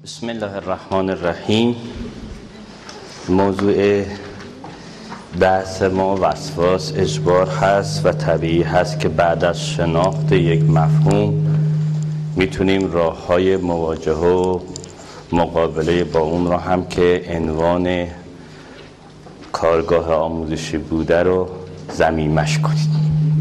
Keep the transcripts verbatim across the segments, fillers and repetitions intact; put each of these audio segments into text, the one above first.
بسم الله الرحمن الرحیم. موضوع بحث ما وسواس اجبار هست و طبیعی هست که بعد از شناخت یک مفهوم میتونیم راه های مواجهه و مقابله با اون را هم که عنوان کارگاه آموزشی بوده رو ضمیمش کنید.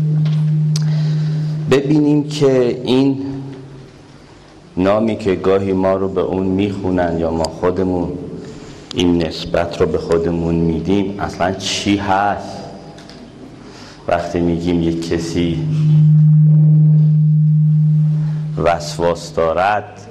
ببینیم که این نامی که گاهی ما رو به اون میخونن یا ما خودمون این نسبت رو به خودمون میدیم اصلا چی هست. وقتی میگیم یک کسی وسواس دارد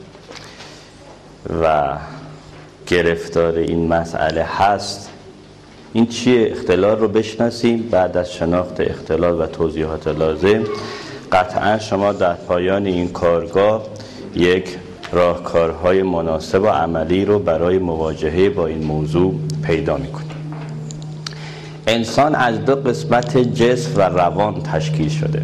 و گرفتار این مسئله هست، این چیه؟ اختلال رو بشناسیم. بعد از شناخت اختلال و توضیحات لازم قطعا شما در پایان این کارگاه یک راهکارهای مناسب و عملی رو برای مواجهه با این موضوع پیدا میکنید. انسان از دو قسمت جسم و روان تشکیل شده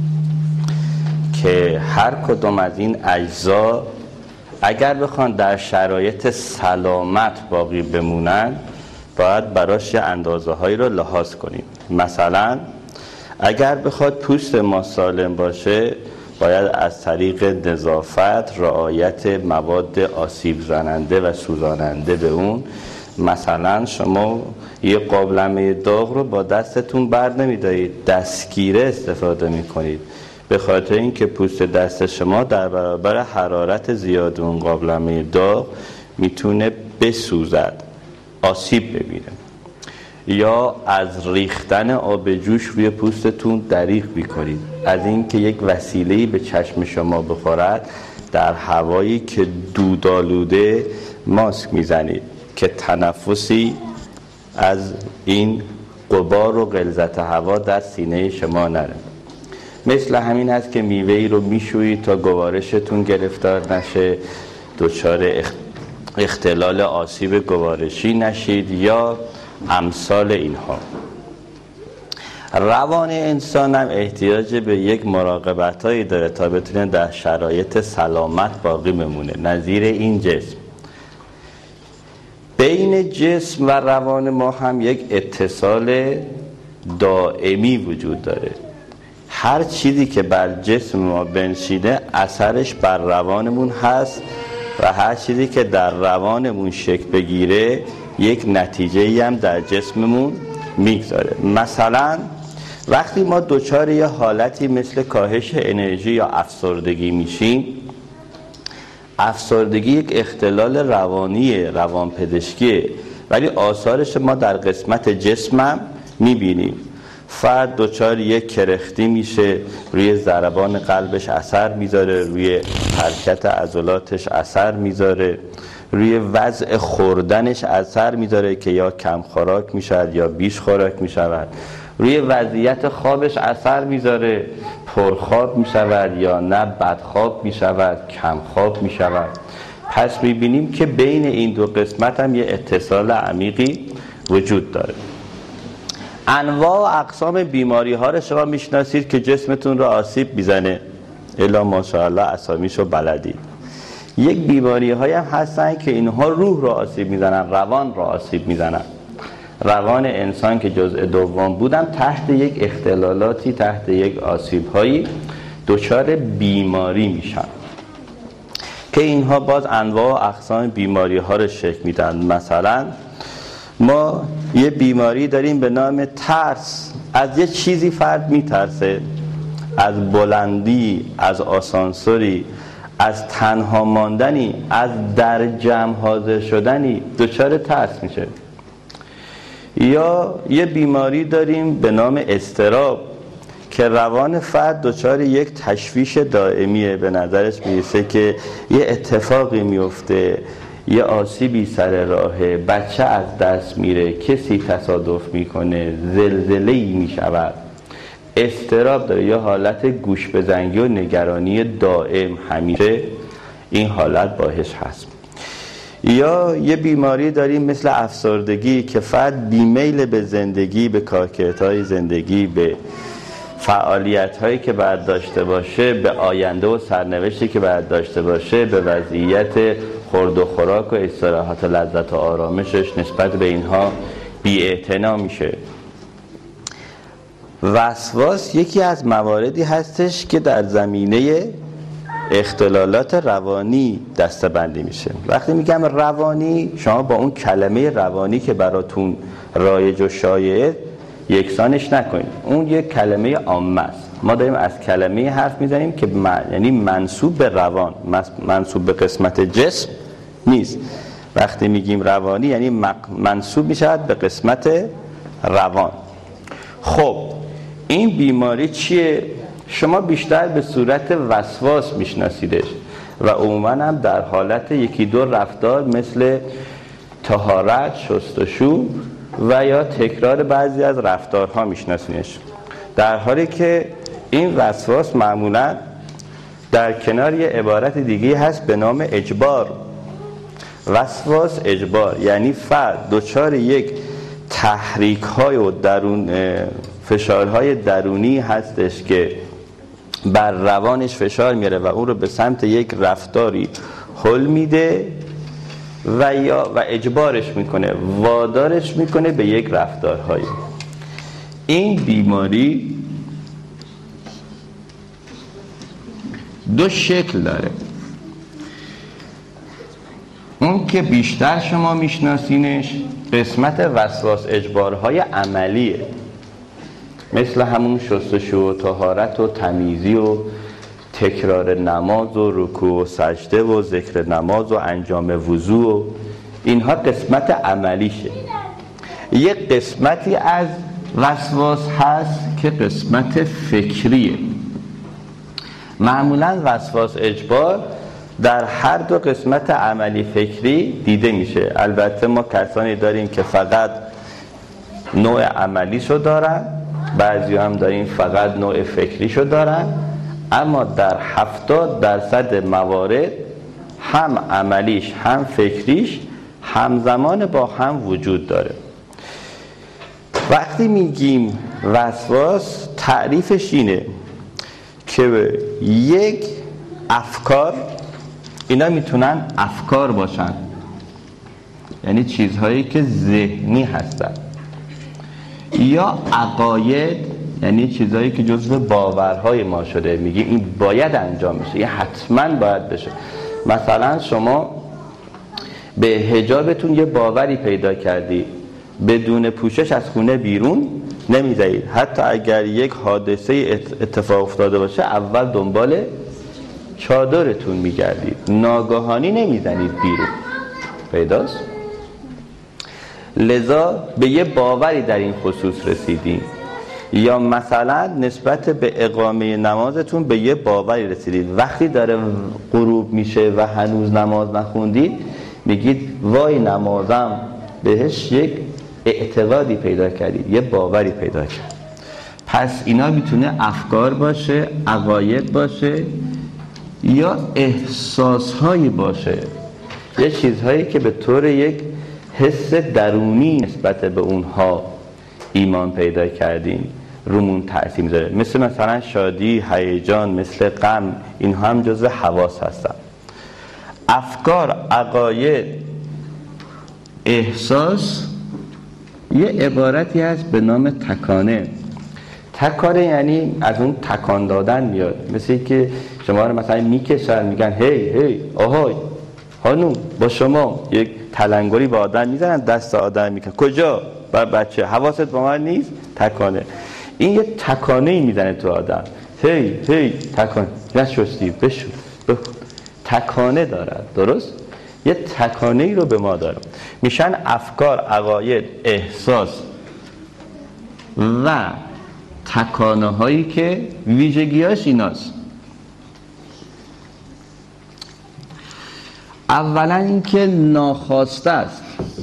که هر کدوم از این اجزا اگر بخوان در شرایط سلامت باقی بمونن باید براش اندازه هایی رو لحاظ کنیم. مثلا اگر بخواد پوست ما سالم باشه باید از طریق نظافت، رعایت مواد آسیب زننده و سوزاننده به اون، مثلا شما یه قابلمه داغ رو با دستتون بر نمیدارید، دستگیره استفاده میکنید، به خاطر اینکه پوست دست شما در برابر حرارت زیاد اون قابلمه داغ میتونه بسوزد، آسیب ببینه. یا از ریختن آب جوش روی پوستتون دریغ میکنید، از اینکه یک وسیله‌ای به چشم شما بخورد در هوایی که دودآلوده ماسک میزنید که تنفسی از این غبار و غلظت هوا در سینه شما نره. مثل همین هست که میوه‌ای رو میشویید تا گوارشتون گرفتار نشه، دچار اختلال آسیب گوارشی نشید یا امثال اینها. روان انسان هم احتیاج به یک مراقبت هایی داره تا بتونه در شرایط سلامت باقی بمونه. نظیر این جسم، بین جسم و روان ما هم یک اتصال دائمی وجود داره. هر چیزی که بر جسم ما بنشینه اثرش بر روانمون هست و هر چیزی که در روانمون شکل بگیره یک نتیجه‌ای هم در جسممون میگذاره. مثلا وقتی ما دچار یه حالتی مثل کاهش انرژی یا افسردگی میشیم، افسردگی یک اختلال روانیه، روانپزشکیه، ولی آثارش ما در قسمت جسم هم میبینیم. فرد دچار یک کرختی میشه، روی ضربان قلبش اثر میذاره، روی حرکت عضلاتش اثر میذاره، روی وضع خوردنش اثر میذاره که یا کم خوراک میشود یا بیش خوراک میشود، روی وضعیت خوابش اثر میذاره، پرخواب میشود یا نه بدخواب میشود، کم خواب میشود. پس میبینیم که بین این دو قسمت هم یه اتصال عمیقی وجود داره. انواع و اقسام بیماری ها رو شما میشناسید که جسمتون رو آسیب میزنه، الا ماشاءالله اسامیشو بلدید. یک بیماری های هم هستن که اینها روح رو آسیب میزنن، روان رو آسیب میزنن. روان انسان که جزء دوم بودم تحت یک اختلالاتی، تحت یک آسیب هایی دچار بیماری میشن که اینها باز انواع و اقسام بیماری ها رو شکل میدن. مثلا ما یه بیماری داریم به نام ترس. از یه چیزی فرد میترسه، از بلندی، از آسانسوری، از تنها ماندنی، از در جمع حاضر شدنی دچار ترس میشه. یا یه بیماری داریم به نام اضطراب که روان فرد دچار یک تشویش دائمیه. به نظرش میرسه که یه اتفاقی میفته، یه آسیبی سر راهه، بچه از دست میره، کسی تصادف میکنه، زلزله‌ای میشود. اضطراب داره، یا حالت گوش بزنگی و نگرانی دائم، همیشه این حالت باهش هست. یا یه بیماری داریم مثل افسردگی که فرد بیمیل به زندگی، به کارکردهای زندگی، به فعالیت‌هایی که باید داشته باشه، به آینده و سرنوشتی که باید داشته باشه، به وضعیت خورد و خوراک و استراحت و لذت و آرامشش نسبت به اینها بی‌اعتنا میشه. وسواس یکی از مواردی هستش که در زمینه اختلالات روانی دسته‌بندی میشه. وقتی میگم روانی، شما با اون کلمه روانی که براتون رایج و شایعه یکسانش نکنید. اون یک کلمه عامه است. ما داریم از کلمه حرف میزنیم که من... یعنی منسوب به روان، منسوب به قسمت جسم نیست. وقتی میگیم روانی یعنی منسوب میشود به قسمت روان. خب این بیماری چیه؟ شما بیشتر به صورت وسواس میشناسیدش و عموما هم در حالت یکی دو رفتار مثل طهارت، شستشو و یا تکرار بعضی از رفتارها میشناسینش، در حالی که این وسواس معمولا در کنار یه عبارت دیگه هست به نام اجبار. وسواس اجبار یعنی فرد دچار یک تحریک های و درون فشارهای درونی هستش که بر روانش فشار میاره و اون رو به سمت یک رفتاری هل میده و یا و اجبارش میکنه، وادارش میکنه به یک رفتارهایی. این بیماری دو شکل داره. اون که بیشتر شما میشناسینش قسمت وسواس اجبارهای عملیه، مثل همون شستشو و طهارت و تمیزی و تکرار نماز و رکوع و سجده و ذکر نماز و انجام وضو و اینها قسمت عملیشه. یک قسمتی از وسواس هست که قسمت فکریه. معمولا وسواس اجبار در هر دو قسمت عملی فکری دیده میشه. البته ما کسانی داریم که فقط نوع عملیشو دارن، بعضی هم داریم فقط نوع فکریشو دارن، اما در هفتاد درصد موارد هم عملیش هم فکریش همزمان با هم وجود داره. وقتی میگیم وسواس تعریفش اینه که یک افکار، اینا میتونن افکار باشن یعنی چیزهایی که ذهنی هستن، یا عقاید یعنی چیزهایی که جزو باورهای ما شده، میگیم این باید انجام بشه، این حتما باید بشه. مثلا شما به حجابتون یه باوری پیدا کردی، بدون پوشش از خونه بیرون نمیذارید، حتی اگر یک حادثه اتفاق افتاده باشه اول دنبال چادرتون میگردید، ناگهانی نمیزنید بیرون. پیداست؟ لذا به یه باوری در این خصوص رسیدیم. یا مثلا نسبت به اقامه نمازتون به یه باوری رسیدید، وقتی داره غروب میشه و هنوز نماز نخوندید میگید وای نمازم، بهش یک اعتقادی پیدا کردید، یه باوری پیدا کرد. پس اینا میتونه افکار باشه، عقاید باشه، یا احساسهایی باشه، یه چیزهایی که به طور یک حس درونی نسبت به اونها ایمان پیدا کردیم رومون تأثیر میذاره، مثل مثلا شادی، هیجان، مثل غم، اینها هم جزء حواس هستن. افکار، عقاید، احساس یه عبارتی هست به نام تکانه. تکانه یعنی از اون تکان دادن میاد، مثل که شما رو مثلا میکشن میگن هی هی آهای خانوم با شما، یک تلنگری با آدم میزنن، دست آدم میکنن کجا؟ بر بچه حواست با من نیست؟ تکانه. این یه تکانه ای میزنه تو آدم، هی هی تکانه، نشستی بشو بخون، تکانه دارد. درست؟ یه تکانه ای رو به ما داره. میشن افکار، عقاید، احساس و تکانه هایی که ویژگیاش ایناست. اولا اینکه ناخواسته است،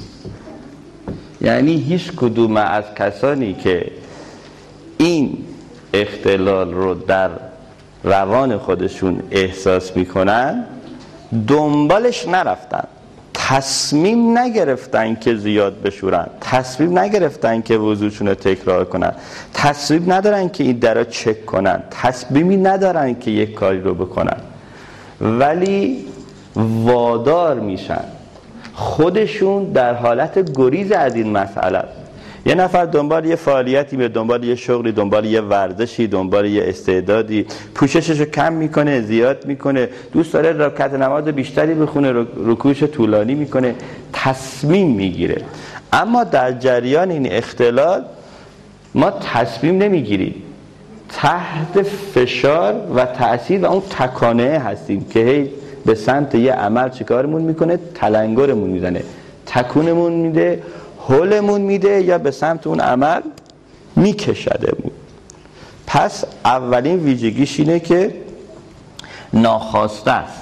یعنی هیچ کدوم از کسانی که این اختلال رو در روان خودشون احساس میکنن دنبالش نرفتن، تصمیم نگرفتن که زیاد بشورن، تصمیم نگرفتن که وضوشون رو تکرار کنن، تصمیم ندارن که این درا چک کنن، تصمیمی ندارن که یک کاری رو بکنن، ولی وادار میشن، خودشون در حالت گریز از این مسئله. یه نفر دنبال یه فعالیتی میره، دنبال یه شغلی، دنبال یه ورزشی، دنبال یه استعدادی، پوششش رو کم میکنه، زیاد میکنه، دوست داره رکعت نماز بیشتری بخونه، رکوعش طولانی میکنه، تصمیم میگیره. اما در جریان این اختلال ما تصمیم نمیگیریم، تحت فشار و تأثیر و اون تکانه هستیم که هی به سمت یه عمل چیکارمون میکنه؟ تلنگرمون میزنه، تکونمون میده، هولمون میده یا به سمت اون عمل میکشدمون. پس اولین ویژگیش اینه که ناخواسته است.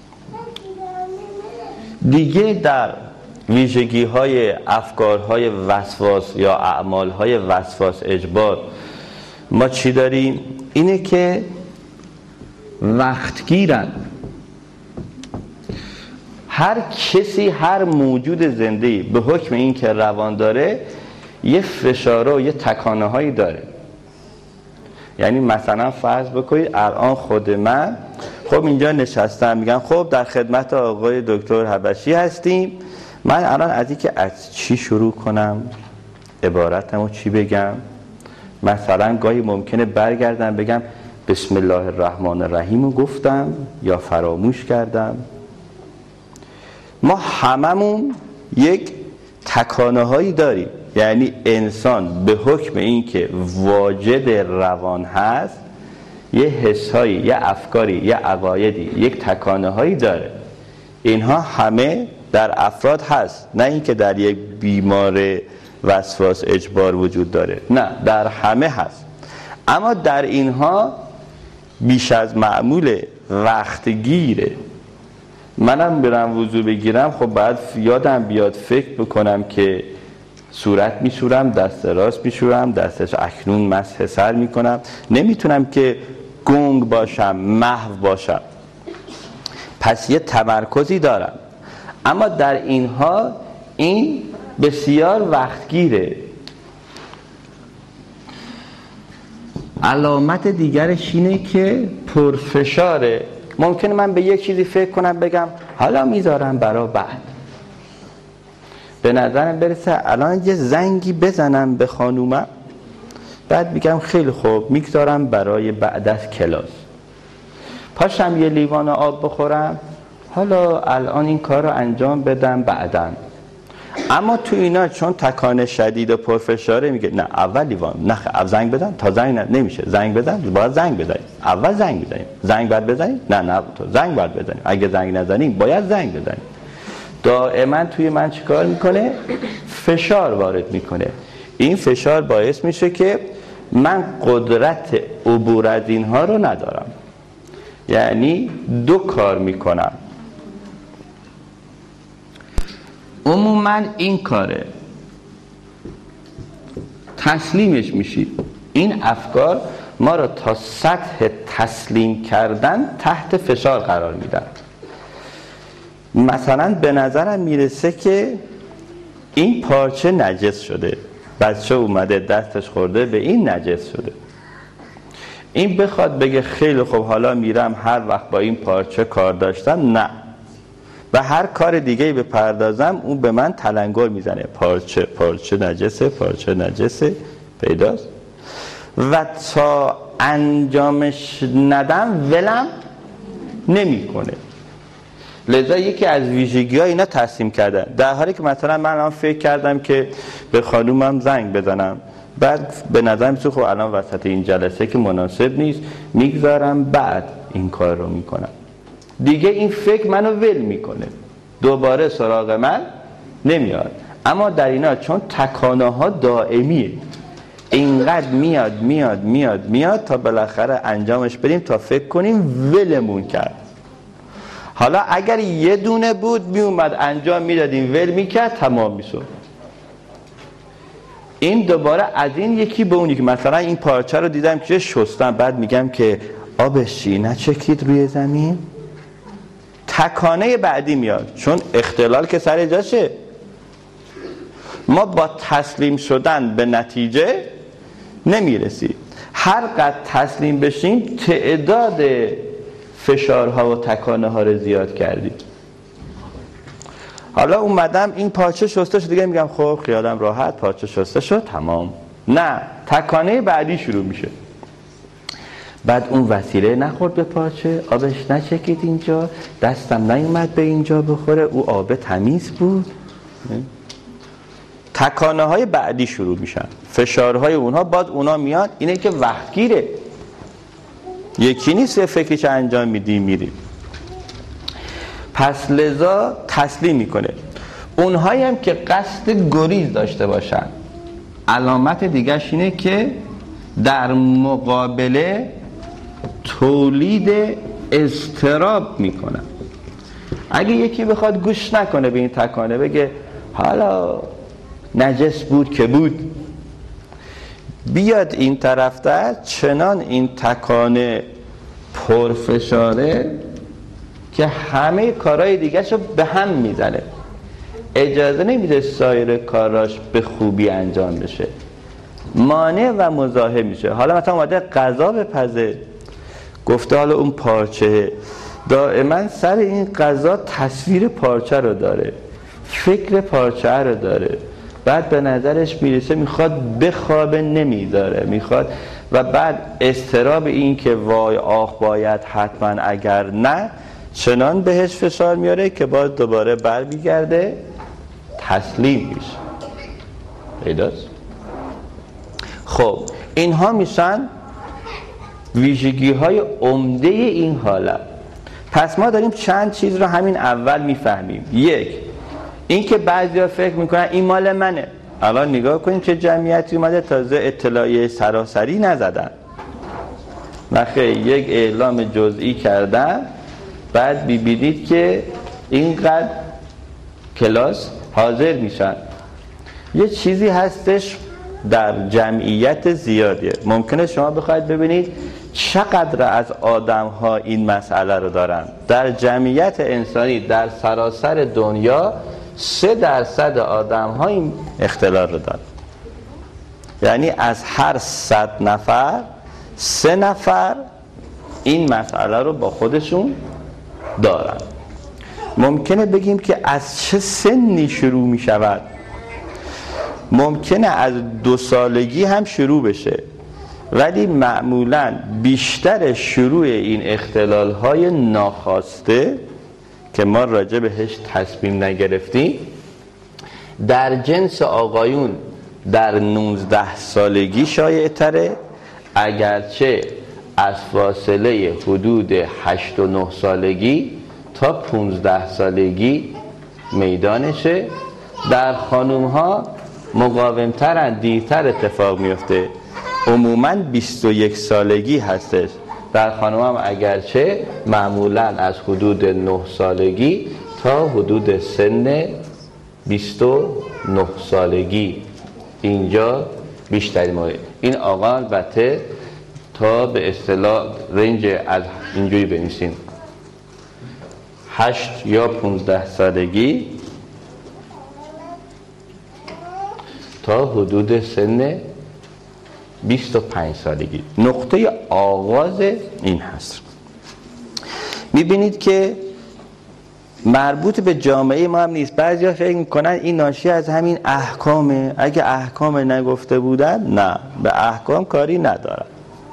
دیگه در ویژگی های افکارهای وسواس یا اعمالهای وسواس اجبار ما چی داریم؟ اینه که وقتگیرن. هر کسی، هر موجود زنده‌ای به حکم این که روان داره یه فشاره و یه تکانه هایی داره. یعنی مثلا فرض بکنید الان خود من خب اینجا نشستم، میگم خب در خدمت آقای دکتر حبشی هستیم، من الان از این که از چی شروع کنم، عبارتمو چی بگم، مثلا گاهی ممکنه برگردم بگم بسم الله الرحمن الرحیم رو گفتم یا فراموش کردم. ما هممون یک تکانه هایی داریم. یعنی انسان به حکم این که واجد روان هست یه حس هایی، یه افکاری، یه عقایدی، یک تکانه هایی داره. اینها همه در افراد هست، نه اینکه در یک بیمار وسواس اجبار وجود داره، نه، در همه هست. اما در اینها بیش از معمول وقت گیره. منم برم وضو بگیرم، خب بعد یادم بیاد فکر بکنم که صورت میشورم، دست راست میشورم، دستش اکنون مسح سر میکنم. نمیتونم که گنگ باشم، محو باشم. پس یه تمرکزی دارم. اما در اینها این بسیار وقتگیره. علامت دیگرش اینه که پرفشاره. ممکنه من به یک چیزی فکر کنم بگم حالا میذارم برای بعد، به نظرم برسه الان یه زنگی بزنم به خانومم، بعد میگم خیلی خوب میگذارم برای بعد از کلاس. پاشم یه لیوان آب بخورم، حالا الان این کار رو انجام بدم بعداً. اما تو اینا چون تکانه شدید و پرفشاره میگه نه اول لیوان، نه اول زنگ بدن، تا زنگ نه نمیشه، زنگ بدن باید زنگ بزنیم، اول زنگ بزنیم، زنگ بعد بزنیم، نه نه تو زنگ بعد بزنیم، اگه زنگ نزنیم باید زنگ بزنیم. دائما توی من چیکار میکنه؟ فشار وارد میکنه. این فشار باعث میشه که من قدرت عبور از اینها رو ندارم. یعنی دو کار میکنم. عموما این کاره، تسلیمش میشید. این افکار ما رو تا سطح تسلیم کردن تحت فشار قرار میدن. مثلا به نظرم میرسه که این پارچه نجس شده، بچه اومده دستش خورده به این نجس شده. این بخواد بگه خیلی خوب حالا میرم هر وقت با این پارچه کار داشتم، نه، و هر کار دیگه‌ای بپردازم اون به من تلنگر میزنه، پارچه پارچه نجسه، پارچه نجسه، پیداست. و تا انجامش ندم ولم نمیکنه. لذا یکی از ویژگی‌ها اینا تصمیم کردن. در حالی که مثلا من الان فکر کردم که به خانومم زنگ بزنم، بعد به نظر میاد خب الان وسط این جلسه که مناسب نیست، میگذارم بعد این کار رو میکنم. دیگه این فکر منو ول میکنه، دوباره سراغ من نمیاد. اما در اینا چون تکانه ها دائمیه، اینقدر میاد میاد میاد میاد تا بالاخره انجامش بدیم، تا فکر کنیم ولمون کرد. حالا اگر یه دونه بود میومد انجام میدادیم، ول میکرد، تمام میشد. این دوباره از این یکی به اونی که مثلا این پارچه رو دیدم که شستم، بعد میگم که آبش چی نچکید روی زمین، تکانه بعدی میاد. چون اختلال که سر جاشه. ما با تسلیم شدن به نتیجه نمیرسیم. هر قدر تسلیم بشیم تعداد فشارها و تکانه ها رو زیاد کردیم. حالا اومدم این پارچه شسته شد دیگه میگم خب خیالم راحت، پارچه شسته شد تمام. نه، تکانه بعدی شروع میشه. بعد اون وسیله نخورد به پارچه، آبش نچکید اینجا، دستم نیومد به اینجا بخوره، او آب تمیز بود. تکانه های بعدی شروع میشن، فشارهای اونها، بعد اونا میاد. اینه که وقتگیره، یکی نیست یه فکرش انجام میدی میری. پس لذا تسلیم میکنه. اونهایی هم که قصد گریز داشته باشن، علامت دیگرش اینه که در مقابله تولید اضطراب میکنن. اگه یکی بخواد گوش نکنه به این تکانه، بگه حالا نجس بود که بود، بیاد این طرفتر، چنان این تکانه پرفشاره که همه کارهای دیگه شو به هم میزنه، اجازه نمیده سایر کاراش به خوبی انجام بشه، مانع و مزاحم میشه. حالا مثلا اومده غذا بپزه، گفته حالا اون پارچه، دائما سر این غذا تصویر پارچه رو داره، فکر پارچه رو داره، بعد به نظرش میرسه میخواد بخوابه نمیداره، میخواد، و بعد اضطراب این که وای آخ باید حتما اگر نه، چنان بهش فشار میاره که باز دوباره بر میگرده تسلیم میشه. پیداست؟ خب اینها میشن ویژگی های عمده این حالت. پس ما داریم چند چیز رو همین اول میفهمیم. یک، این که بعضیا فکر میکنن این مال منه. الان نگاه کنیم چه جمعیتی اومده تازه اطلاعیه سراسری نزدن، نخیر یک اعلام جزئی کردن، بعد ببینید که اینقدر کلاس حاضر میشن. یه چیزی هستش در جمعیت زیادیه، ممکنه شما بخواید ببینید چقدر از آدم ها این مسئله رو دارن. در جمعیت انسانی در سراسر دنیا سه درصد آدم ها این اختلال رو دارن. یعنی از هر صد نفر سه نفر این مسئله رو با خودشون دارن. ممکنه بگیم که از چه سنی شروع می شود؟ ممکنه از دو سالگی هم شروع بشه، ولی معمولاً بیشتر شروع این اختلال های ناخواسته که ما راجع بهش تصمیم نگرفتیم در جنس آقایون در نوزده سالگی شایع تره، اگرچه از فاصله حدود هشت و نه سالگی تا پونزده سالگی میدانشه. در خانوم ها مقاومترن، دیرتر اتفاق میفته، عموماً بیست و یک سالگی هستش. در خانوم هم اگرچه معمولاً از حدود نه سالگی تا حدود سن بیست و نه سالگی اینجا بیشتری مورد. این آقا البته تا به اصطلاح رنج از اینجوری بنویسیم هشت یا پونزده سالگی تا حدود سن بیست و پنج سالگی نقطه آغاز این هست. میبینید که مربوط به جامعه ما هم نیست. بعضیا فکر میکنن این ناشی از همین احکامه، اگه احکام نگفته بودن نه، به احکام کاری ندارن.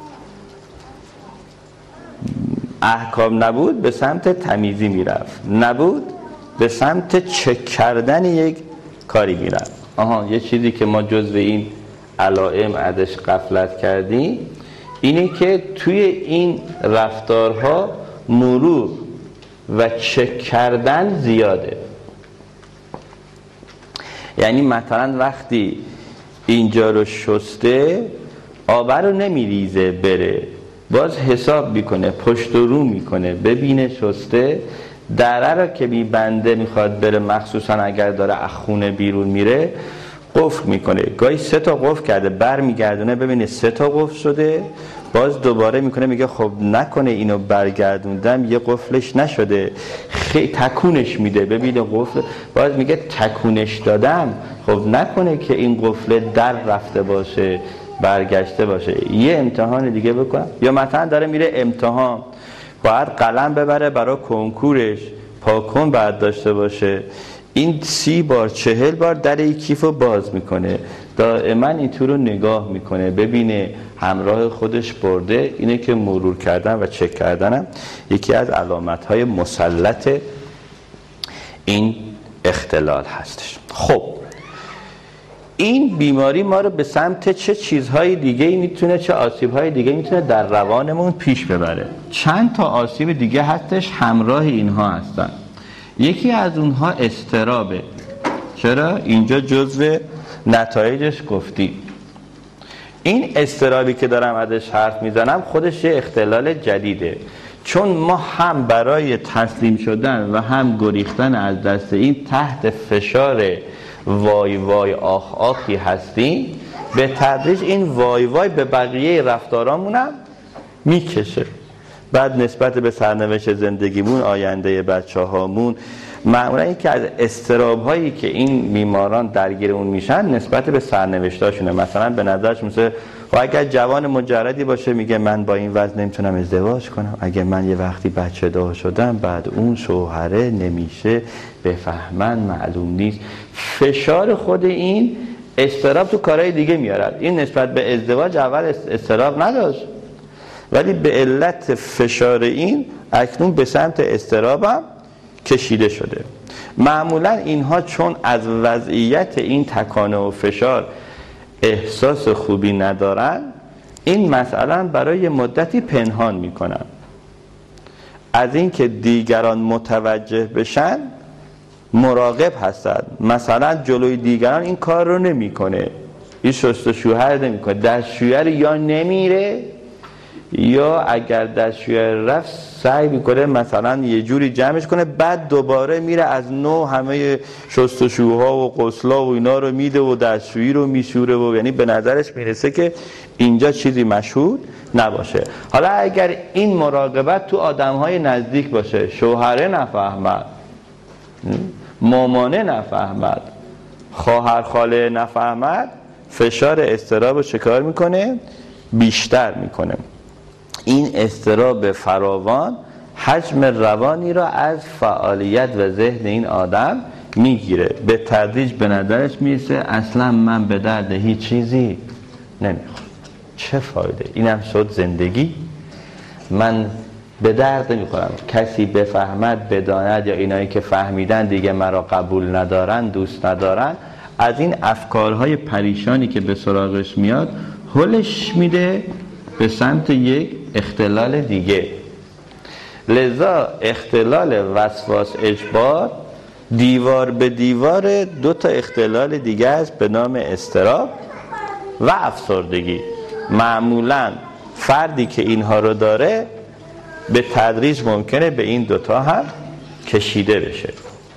احکام نبود به سمت تمیزی میرفت، نبود به سمت چک کردن یک کاری میرفت. آها، یه چیزی که ما جزو این علائم ازش غفلت کردیم اینه که توی این رفتارها مرور و چک کردن زیاده. یعنی مثلا وقتی اینجا رو شسته آب رو نمیریزه بره، باز حساب میکنه، پشت و رو میکنه، ببینه شسته، دره رو که میبنده میخواد بره، مخصوصا اگر داره از خونه بیرون میره قفل میکنه. گاهی سه تا قفل کرده، بر میگردونه ببینه سه تا قفل شده، باز دوباره میکنه، میگه خب نکنه اینو برگردوندم یه قفلش نشده، خیلی تکونش میده ببینه قفل، باز میگه تکونش دادم، خب نکنه که این قفل در رفته باشه برگشته باشه، یه امتحان دیگه بکنم. یا مثلا داره میره امتحان، باید قلم ببره برای کنکورش، پاکن باید داشته باشه، این سی بار چهل بار در یک کیف رو باز میکنه، دائما این تو رو نگاه میکنه ببینه همراه خودش برده. اینه که مرور کردن و چک کردنم یکی از علامت های مسلط این اختلال هستش. خب این بیماری ما رو به سمت چه چیزهای دیگه میتونه، چه آسیبهای دیگه میتونه در روانمون پیش ببره؟ چند تا آسیب دیگه هستش همراه اینها هستن. یکی از اونها اضطرابه. چرا؟ اینجا جزو نتایجش گفتی. این اضطرابی که دارم ازش حرف میزنم خودش یه اختلال جدیده، چون ما هم برای تسلیم شدن و هم گریختن از دست این تحت فشار وای وای آخ آخی هستیم. به تدریج این وای وای به بقیه رفتارامونم میکشه. بعد نسبت به سرنوشت زندگیمون، آینده بچه هامون، معمولا این که از اضطراب هایی که این بیماران درگیر اون میشن نسبت به سرنوشتاشونه. مثلا به نظرش مثلا و اگر جوان مجردی باشه میگه من با این وضع نمیتونم ازدواج کنم، اگر من یه وقتی بچه دار شدم بعد اون شوهره نمیشه بفهمن معلوم نیست. فشار خود این اضطراب تو کارهای دیگه میارد. این نسبت به ازدواج اول اضطراب نداشت، ولی به علت فشار این اکنون به سمت اضطرابم کشیده شده. معمولا اینها چون از وضعیت این تکانه و فشار احساس خوبی ندارن، این مسئله برای مدتی پنهان میکنن. از اینکه دیگران متوجه بشن مراقب هستن. مثلا جلوی دیگران این کار رو نمیکنه، این شستشوهر نمیکنه، دستشویی یا نمیره، یا اگر دستشویی رفت سعی میکنه مثلا یه جوری جمعش کنه، بعد دوباره میره از نو همه شستشوها و غسلا و اینا رو میده و دستشویی رو میشوره و یعنی به نظرش میرسه که اینجا چیزی مشهود نباشه. حالا اگر این مراقبت تو آدمهای نزدیک باشه، شوهره نفهمد، مامانه نفهمد، خواهر خاله نفهمد، فشار اضطراب رو چکار میکنه؟ بیشتر میکنه. این اضطراب فراوان حجم روانی را از فعالیت و ذهن این آدم میگیره. به تدریج به نظرش میرسه اصلا من به درد هیچ چیزی نمیخورم، چه فایده، اینم شد زندگی، من به درد نمیخورم، کسی بفهمد بداند یا اینایی که فهمیدن دیگه مرا قبول ندارن، دوست ندارن. از این افکارهای پریشانی که به سراغش میاد هلش میده به سمت یک اختلال دیگه. لذا اختلال وسواس اجبار دیوار به دیوار دو تا اختلال دیگه است به نام اضطراب و افسردگی. معمولا فردی که اینها رو داره به تدریج ممکنه به این دوتا هم کشیده بشه.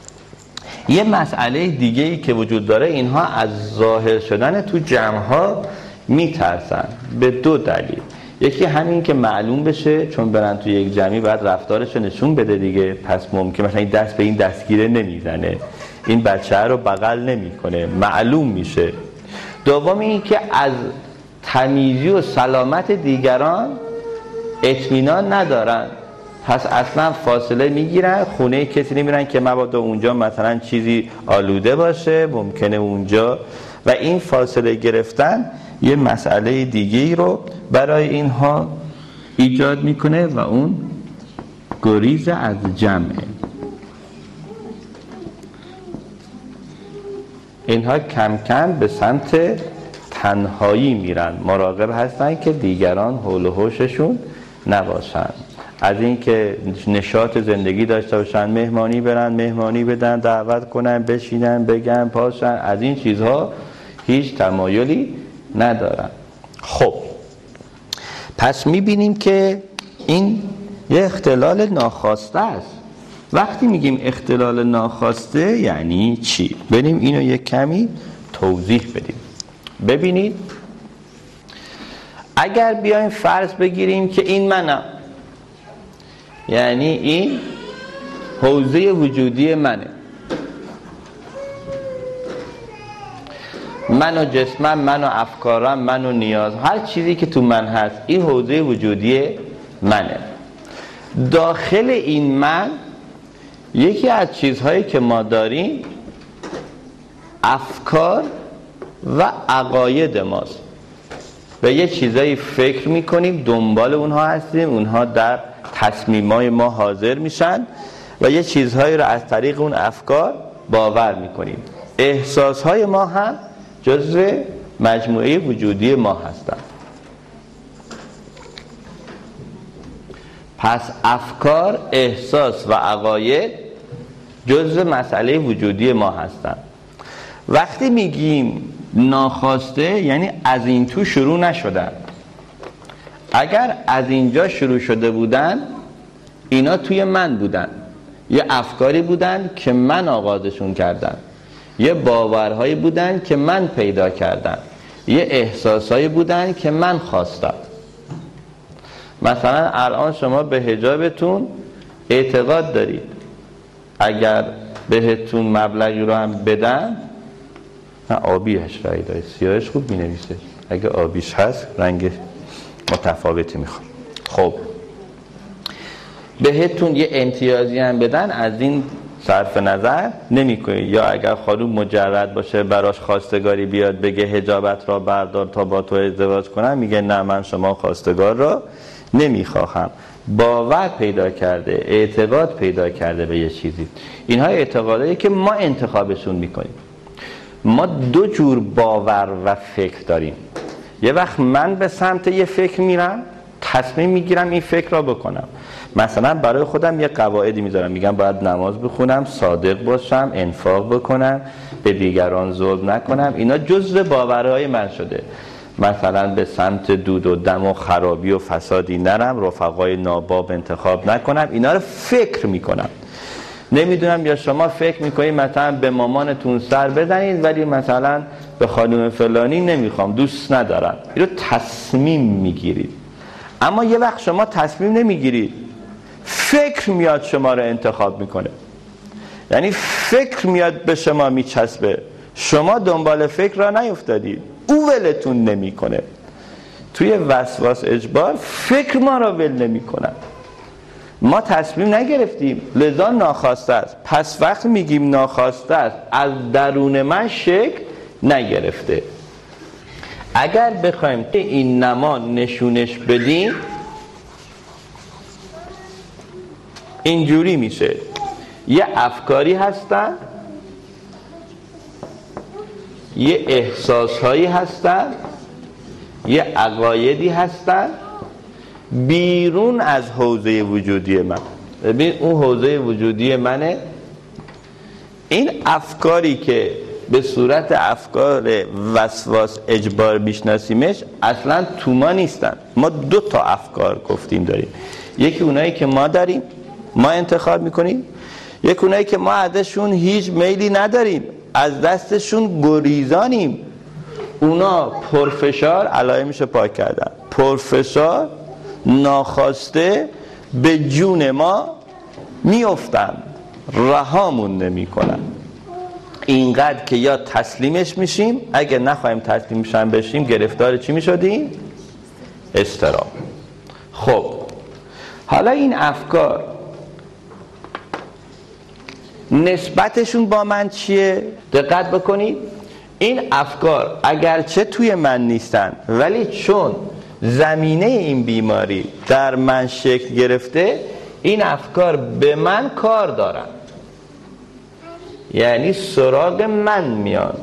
یه مسئله دیگه ای که وجود داره، اینها از ظاهر شدن تو جمع‌ها میترسن به دو دلیل. یکی همین که معلوم بشه، چون برن تو یک جمعی باید رفتارش رو نشون بده دیگه، پس ممکن مثلا این دست به این دستگیره نمیزنه، این بچه رو بغل نمیکنه، معلوم میشه. دوم این که از تمیزی و سلامت دیگران اطمینان ندارن، پس اصلا فاصله میگیرن، خونه کسی نمیرن که مبادا اونجا مثلا چیزی آلوده باشه، ممکنه اونجا، و این فاصله گرفتن یه مسئله دیگه‌ای رو برای اینها ایجاد میکنه و اون گریز از جمعه. اینها کم کم به سمت تنهایی میرن، مراقب هستن که دیگران حول و حوششون نباشن، از اینکه نشاط زندگی داشته باشن، مهمانی برن، مهمانی بدن، دعوت کنن، بشینن، بگن، پاشن، از این چیزها هیچ تمایلی ندارن. خب پس میبینیم که این یه اختلال ناخواسته است. وقتی میگیم اختلال ناخواسته یعنی چی؟ بریم اینو یک کمی توضیح بدیم. ببینید، اگر بیایم فرض بگیریم که این منم، یعنی این حوزه وجودی منه، من و جسمم، من و افکارم، من و نیاز، هر چیزی که تو من هست، این حوزه وجودی منه. داخل این من یکی از چیزهایی که ما داریم افکار و عقاید ماست. به یه چیزایی فکر میکنیم، دنبال اونها هستیم، اونها در تصمیمای ما حاضر میشن و یه چیزهایی رو از طریق اون افکار باور میکنیم. احساسهای ما هم جزء مجموعه وجودی ما هستن. پس افکار، احساس و عقاید جزء مسئله وجودی ما هستن. وقتی میگیم ناخواسته یعنی از این تو شروع نشدن. اگر از اینجا شروع شده بودن، اینا توی من بودن، یه افکاری بودن که من آغازشون کردم، یه باورهایی بودن که من پیدا کردم، یه احساسهایی بودن که من خواستم. مثلا الان شما به حجابتون اعتقاد دارید، اگر بهتون مبلغی رو هم بدن، نه آبیش رای داره، سیاهش خوب می نویسه، اگه آبیش هست رنگ متفاوتی میخوام. خب بهتون یه امتیازی هم بدن، از این صرف نظر نمی کنید. یا اگر خانوم مجرد باشه براش خواستگاری بیاد بگه حجابت را بردار تا با تو ازدواج کنم، میگه نه من شما خواستگار را نمیخواهم. باور پیدا کرده، اعتقاد پیدا کرده به یه چیزی. اینها اعتقادایی که ما انتخابشون میکنیم. ما دو جور باور و فکر داریم. یه وقت من به سمت یه فکر میرم، تصمیم میگیرم این فکر را بکنم. مثلا برای خودم یه قواعدی میذارم، میگم باید نماز بخونم، صادق باشم، انفاق بکنم، به دیگران ظلم نکنم. اینا جزء باورهای من شده. مثلا به سمت دود و دم و خرابی و فسادی نرم، رفقای ناباب انتخاب نکنم. اینا رو فکر میکنم. نمیدونم یا شما فکر میکنید مثلا به مامانتون سر بزنید ولی مثلا به خانم فلانی نمیخوام، دوست ندارم. این رو تصمیم میگیرید. اما یه وقت شما تصمیم نمیگیرید، فکر میاد شما رو انتخاب میکنه. یعنی فکر میاد به شما میچسبه، شما دنبال فکر را نیفتادید، او ولتون نمیکنه. توی وسواس اجبار فکر ما را ول نمیکنه. ما تصمیم نگرفتیم، لذا ناخواسته است. پس وقتی میگیم ناخواسته است، از درون من شکل نگرفته. اگر بخوایم این نما نشونش بدیم، اینجوری میشه. یه افکاری هستن، یه احساسهایی هستن، یه عقایدی هستن بیرون از حوزه وجودی من. ببین اون حوزه وجودی منه. این افکاری که به صورت افکار وسواس اجبار میشناسیمش اصلا تو ما نیستن. ما دو تا افکار گفتیم داریم. یکی اونایی که ما داریم، ما انتخاب میکنیم. یکی اونایی که ما ازشون هیچ میلی نداریم، از دستشون گریزانیم. اونا پرفشار، علائمش پاک کردن، پرفشار ناخواسته به جون ما میافتن، رهامون نمی کنن. اینقدر که یا تسلیمش میشیم، اگه نخواهیم تسلیمش هم بشیم گرفتار چی میشدیم؟ اضطراب. خب حالا این افکار نسبتشون با من چیه؟ دقت بکنید. این افکار اگرچه توی من نیستن، ولی چون زمینه این بیماری در من شکل گرفته، این افکار به من کار دارن. یعنی سراغ من میان،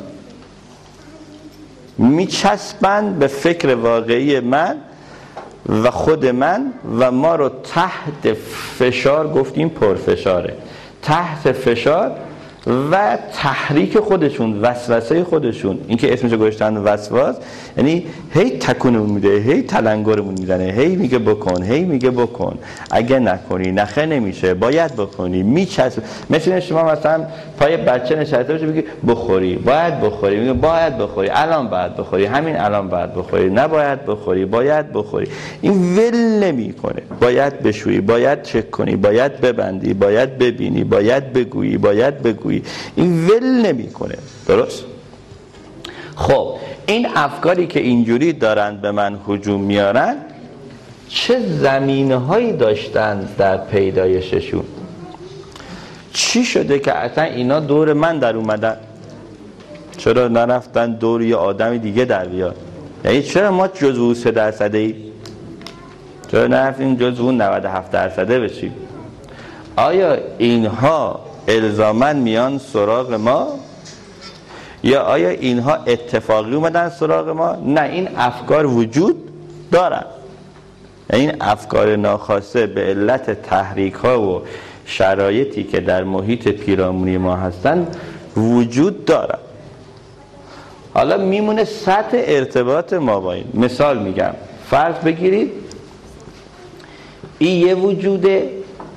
میچسبن به فکر واقعی من و خود من و ما رو تحت فشار، گفتیم پرفشاره، تحت فشار و تحریک خودشون، وسوسه خودشون، این که اسمش گذاشتن وسواس، یعنی هی تکونمون میده، هی تلنگرمون میزنه، هی میگه بکن، هی میگه بکن، اگه نکنی نخه نمیشه، باید بکنی، میچسب. مثل شما مثلا پای بچه نشسته باشی بگی بخوری، باید بخوری، میگه باید بخوری، الان باید بخوری، همین الان باید بخوری، نباید بخوری، باید بخوری. این ول نمیکنه. باید بشویی، باید چک کنی، باید ببندی، باید ببینی، باید بگویی، باید بگویی. این ول نمیکنه. درست؟ خب این افکاری که اینجوری دارن به من هجوم میارن، چه زمینه‌هایی داشتن در پیدایششون؟ چی شده که اصلا اینا دور من در اومدن؟ چرا نرفتن دور یه آدم دیگه در بیاد؟ یعنی چرا ما جزو اون سه درصده ای؟ چرا نرفتیم جزو اون نود و هفت درصده بشیم؟ آیا اینها الزاماً میان سراغ ما؟ یا آیا اینها اتفاقی اومدن سراغ ما؟ نه، این افکار وجود دارن. این افکار ناخواسته به علت تحریک ها و شرایطی که در محیط پیرامونی ما هستن وجود دارن. حالا میمونه سطح ارتباط ما با این. مثال میگم، فرض بگیرید این یه وجوده،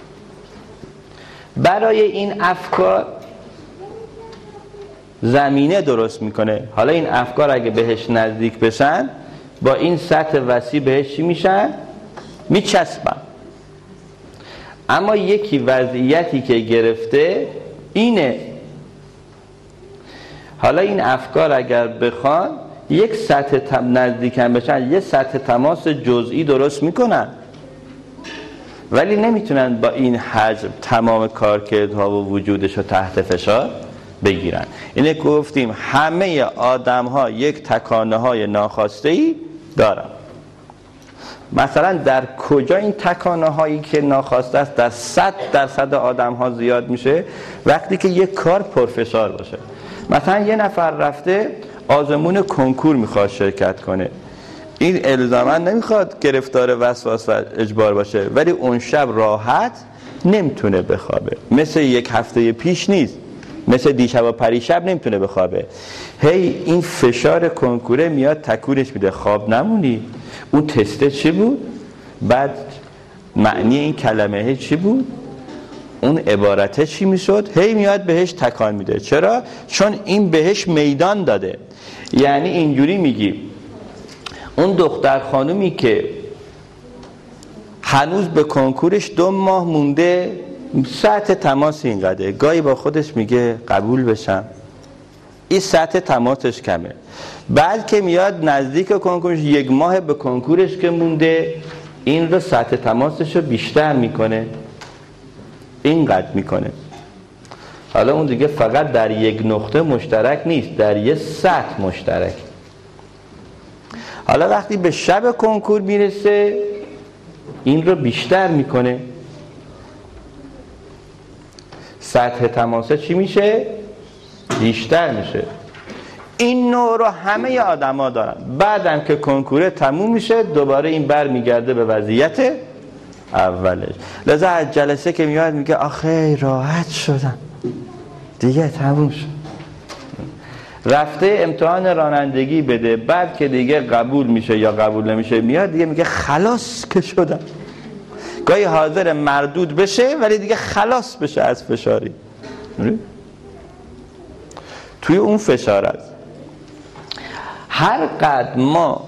برای این افکار زمینه درست میکنه. حالا این افکار اگه بهش نزدیک بشن با این سطح وسیع بهش چی میشن؟ میچسبن. اما یکی وضعیتی که گرفته اینه. حالا این افکار اگر بخوان یک سطح تم نزدیکن بشن، یه سطح تماس جزئی درست میکنن، ولی نمیتونن با این حجم تمام کارکردها و وجودش رو تحت فشار بگیرن. اینه گفتیم همه آدم ها یک تکانه های ناخواسته ای دارن. مثلا در کجا این تکانه هایی که ناخواسته است در صد درصد آدم ها زیاد میشه؟ وقتی که یک کار پرفشار باشه. مثلا یه نفر رفته آزمون کنکور میخواد شرکت کنه، این الزاما نمیخواد گرفتار وسواس و اجبار باشه، ولی اون شب راحت نمیتونه بخوابه، مثل یک هفته پیش نیست، مثل دیشب و پریشب نمیتونه بخوابه. هی این فشار کنکوره میاد تکونش میده، خواب نمونی. اون تسته چی بود؟ بعد معنی این کلمه چی بود؟ اون عبارته چی میشد؟ هی میاد بهش تکان میده. چرا؟ چون این بهش میدان داده. یعنی اینجوری میگی اون دختر خانومی که هنوز به کنکورش دو ماه مونده، سطح تماس اینقدره، گاهی با خودش میگه قبول بشم، این سطح تماسش کمه. بعد که میاد نزدیک کنکورش، یک ماه به کنکورش که مونده، این رو سطح تماسش رو بیشتر میکنه، اینقدر میکنه. حالا اون دیگه فقط در یک نقطه مشترک نیست، در یک سطح مشترک. حالا وقتی به شب کنکور میرسه این رو بیشتر میکنه، سطح تماسه چی میشه؟ بیشتر میشه. این نوع رو همه آدم ها دارن. بعدم که کنکوره تموم میشه دوباره این بر میگرده به وضعیت اولش. لذا از جلسه که میاد میگه آخه راحت شدم دیگه، تموم شد. رفته امتحان رانندگی بده، بعد که دیگه قبول میشه یا قبول نمیشه میاد دیگه میگه خلاص که شدم. گاهی حاضر مردود بشه ولی دیگه خلاص بشه از فشاری. توی اون فشار است. هر قدر ما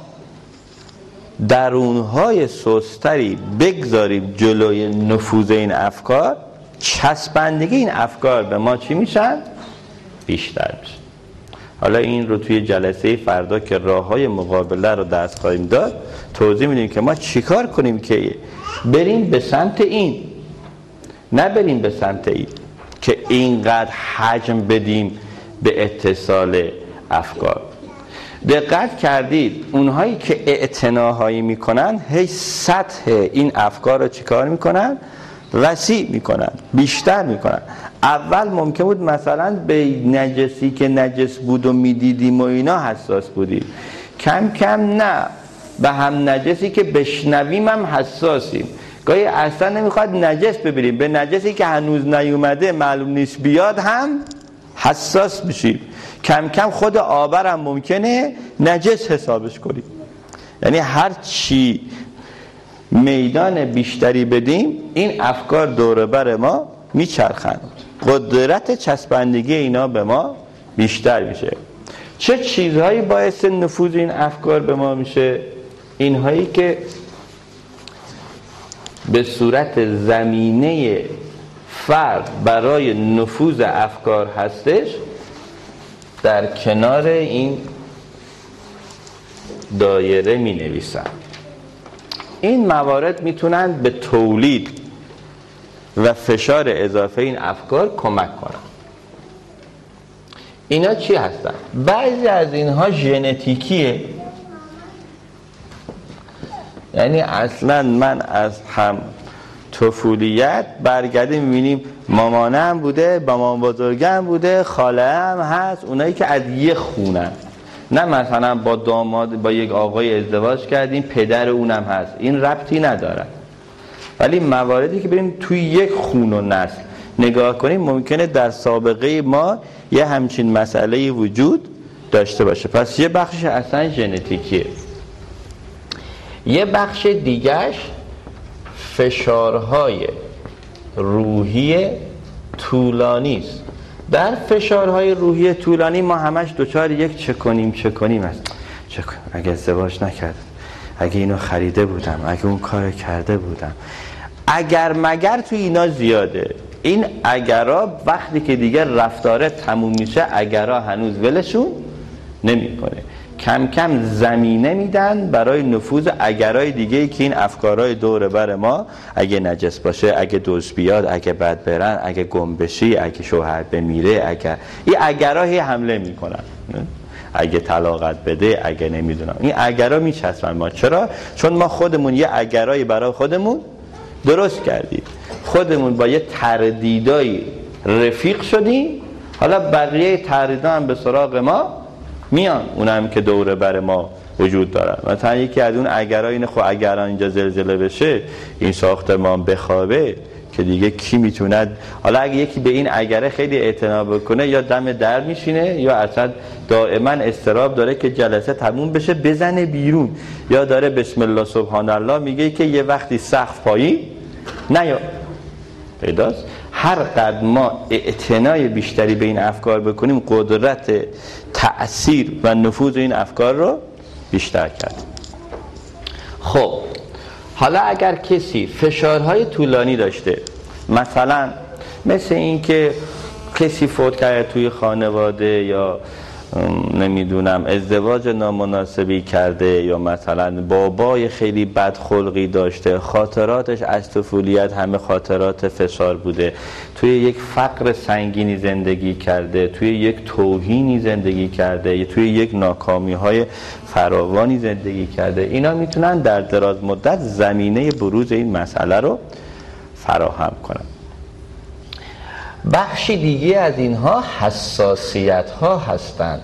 درونهای سستری بگذاریم جلوی نفوذ این افکار، چسبندگی این افکار به ما چی میشن؟ بیشتر میشه. حالا این رو توی جلسه فردا که راههای مقابله رو دست خواهیم داد توضیح میدیم که ما چیکار کنیم که بریم به سمت این، نه بریم به سمت این که اینقدر حجم بدیم به اتصال افکار. دقت کردید اونهایی که اعتناهایی میکنن هی سطح این افکار رو چیکار میکنن؟ وسیع میکنن، بیشتر میکنن. اول ممکن بود مثلا به نجسی که نجس بود و میدیدیم و اینا حساس بودیم، کم کم نه، به هم نجسی که بشنویم هم حساسیم. گاهی اصلا نمیخواد نجس ببینیم، به نجسی که هنوز نیومده معلوم نیست بیاد هم حساس بشیم. کم کم خود آبر هم ممکنه نجس حسابش کنیم. یعنی هر چی میدان بیشتری بدیم این افکار دور بر ما میچرخند، قدرت چسبندگی اینا به ما بیشتر میشه. چه چیزهایی باعث نفوذ این افکار به ما میشه؟ اینهایی که به صورت زمینه فرد برای نفوذ افکار هستش، در کنار این دایره می نویسن. این موارد میتونن به تولید و فشار اضافه این افکار کمک کنن. اینا چی هستن؟ بعضی از اینها ژنتیکیه، یعنی اصلا من از هم طفولیت برگردیم میبینیم مامانه هم بوده، با مامان بزرگه هم بوده، خاله هم هست، اونایی که از یه خونن، نه مثلا با داماد با یک آقای ازدواج کردیم پدر اونم هست، این ربطی نداره. ولی مواردی که بریم توی یک خون و نسل نگاه کنیم ممکنه در سابقه ما یه همچین مسئله وجود داشته باشه. پس یه بخش اصلا ژنتیکیه. یه بخش دیگهش فشارهای روحی طولانی است. در فشارهای روحی طولانی ما همش دوچار یک چه کنیم چه کنیم است. چه کنیم اگه ازدواج نکردم، اگه اینو خریده بودم، اگه اون کار کرده بودم، اگر مگر تو اینا زیاده. این اگرها وقتی که دیگه رفتاره تموم میشه اگرها هنوز ولشون نمیکنه، کم کم زمینه میدن برای نفوذ اگرهای دیگه که این افکارهای دور بر ما، اگه نجس باشه، اگه دزد بیاد، اگه بد برن، اگه گم بشی، اگه شوهر بمیره، اگه این اگرها حمله میکنن، اگه طلاقت بده، اگه نمیدونم، این اگرها میچسبن ما. چرا؟ چون ما خودمون یه اگرهایی برای خودمون درست کردیم، خودمون با یه تردیدایی رفیق شدیم، حالا بقیه تردیدا هم به سراغ ما میان، اونم که دوره بر ما وجود دارن. مثلا یکی از اون اگرها اینه خب اگر اینجا زلزله بشه، این ساختمان بخوابه، که دیگه کی میتونه. حالا اگه یکی به این اگره خیلی اعتنا بکنه، یا دم در میشینه، یا اصلا دائما استراب داره که جلسه تموم بشه بزنه بیرون، یا داره بسم الله سبحان الله میگه که یه وقتی سقف پایین نیا. پیداست؟ هر قدر ما اعتنای بیشتری به این افکار بکنیم، قدرت تأثیر و نفوذ این افکار رو بیشتر کرد. خب حالا اگر کسی فشارهای طولانی داشته، مثلا مثل این که کسی فوت کرده توی خانواده، یا نمیدونم ازدواج نامناسبی کرده، یا مثلا بابای خیلی بدخلقی داشته، خاطراتش از طفولیت همه خاطرات فشار بوده، توی یک فقر سنگینی زندگی کرده، توی یک توهینی زندگی کرده، یا توی یک ناکامی های فراوانی زندگی کرده، اینا میتونن در دراز مدت زمینه بروز این مسئله رو فراهم کنن. بخشی دیگه از اینها حساسیت ها هستند.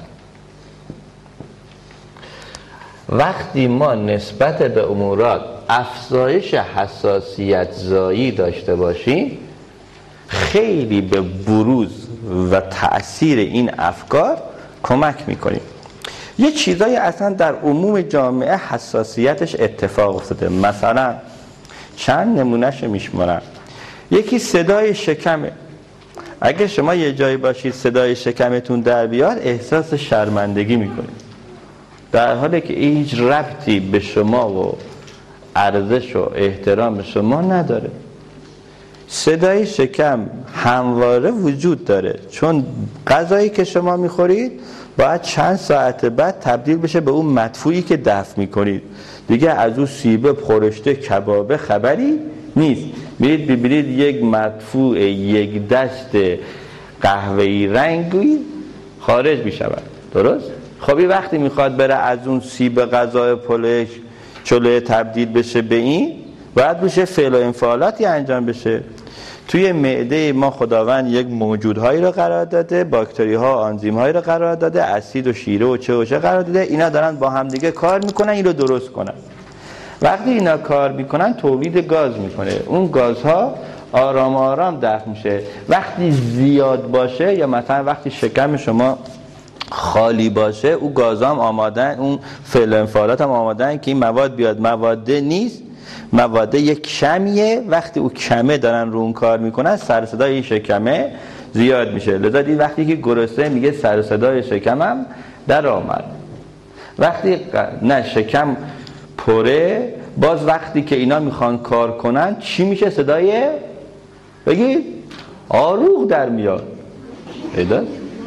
وقتی ما نسبت به امورات افزایش حساسیت زایی داشته باشیم، خیلی به بروز و تأثیر این افکار کمک میکنیم. یه چیزایی اصلا در عموم جامعه حساسیتش اتفاق افتاده. مثلا چند نمونهش میشمارم. یکی صدای شکمه. اگه شما یه جایی باشید صدای شکمتون در بیاد، احساس شرمندگی میکنید، در حالی که هیچ ربطی به شما و ارزش و احترام شما نداره. صدای شکم همواره وجود داره، چون غذایی که شما میخورید باید چند ساعت بعد تبدیل بشه به اون مدفوعی که دفع میکنید. دیگه از اون سیبه، خورشته، کبابه خبری نیست. میرید ببینید یک مدفوع یک دست قهوه‌ای رنگی خارج میشود. درست؟ خب این وقتی میخواد بره از اون سیب غذای پلش چلوه تبدیل بشه به این، باید بشه فعل و انفعالاتی انجام بشه. توی معده ما خداوند یک موجودهایی رو قرار داده، باکتری ها، آنزیم هایی رو قرار داده، اسید و شیره و چه و چه قرار داده. اینا دارن با هم دیگه کار میکنن این رو درست کنن. وقتی اینا کار میکنن تولید گاز میکنه، اون گازها آرام آرام دفع میشه. وقتی زیاد باشه، یا مثلا وقتی شکم شما خالی باشه، اون گازها هم آمادن، اون فعل انفعالات هم آمادن که این مواد بیاد. مواده نیست، مواده یک کمیه. وقتی اون کمه دارن رو اون کار میکنن، سر صدای این شکمه زیاد میشه. لذا دید وقتی که گرسنه میگه سر صدای شکمم در آمد. وقتی نه شکم پره، باز وقتی که اینا میخوان کار کنن چی میشه؟ صدای بگید آروغ در میاد. پیداست؟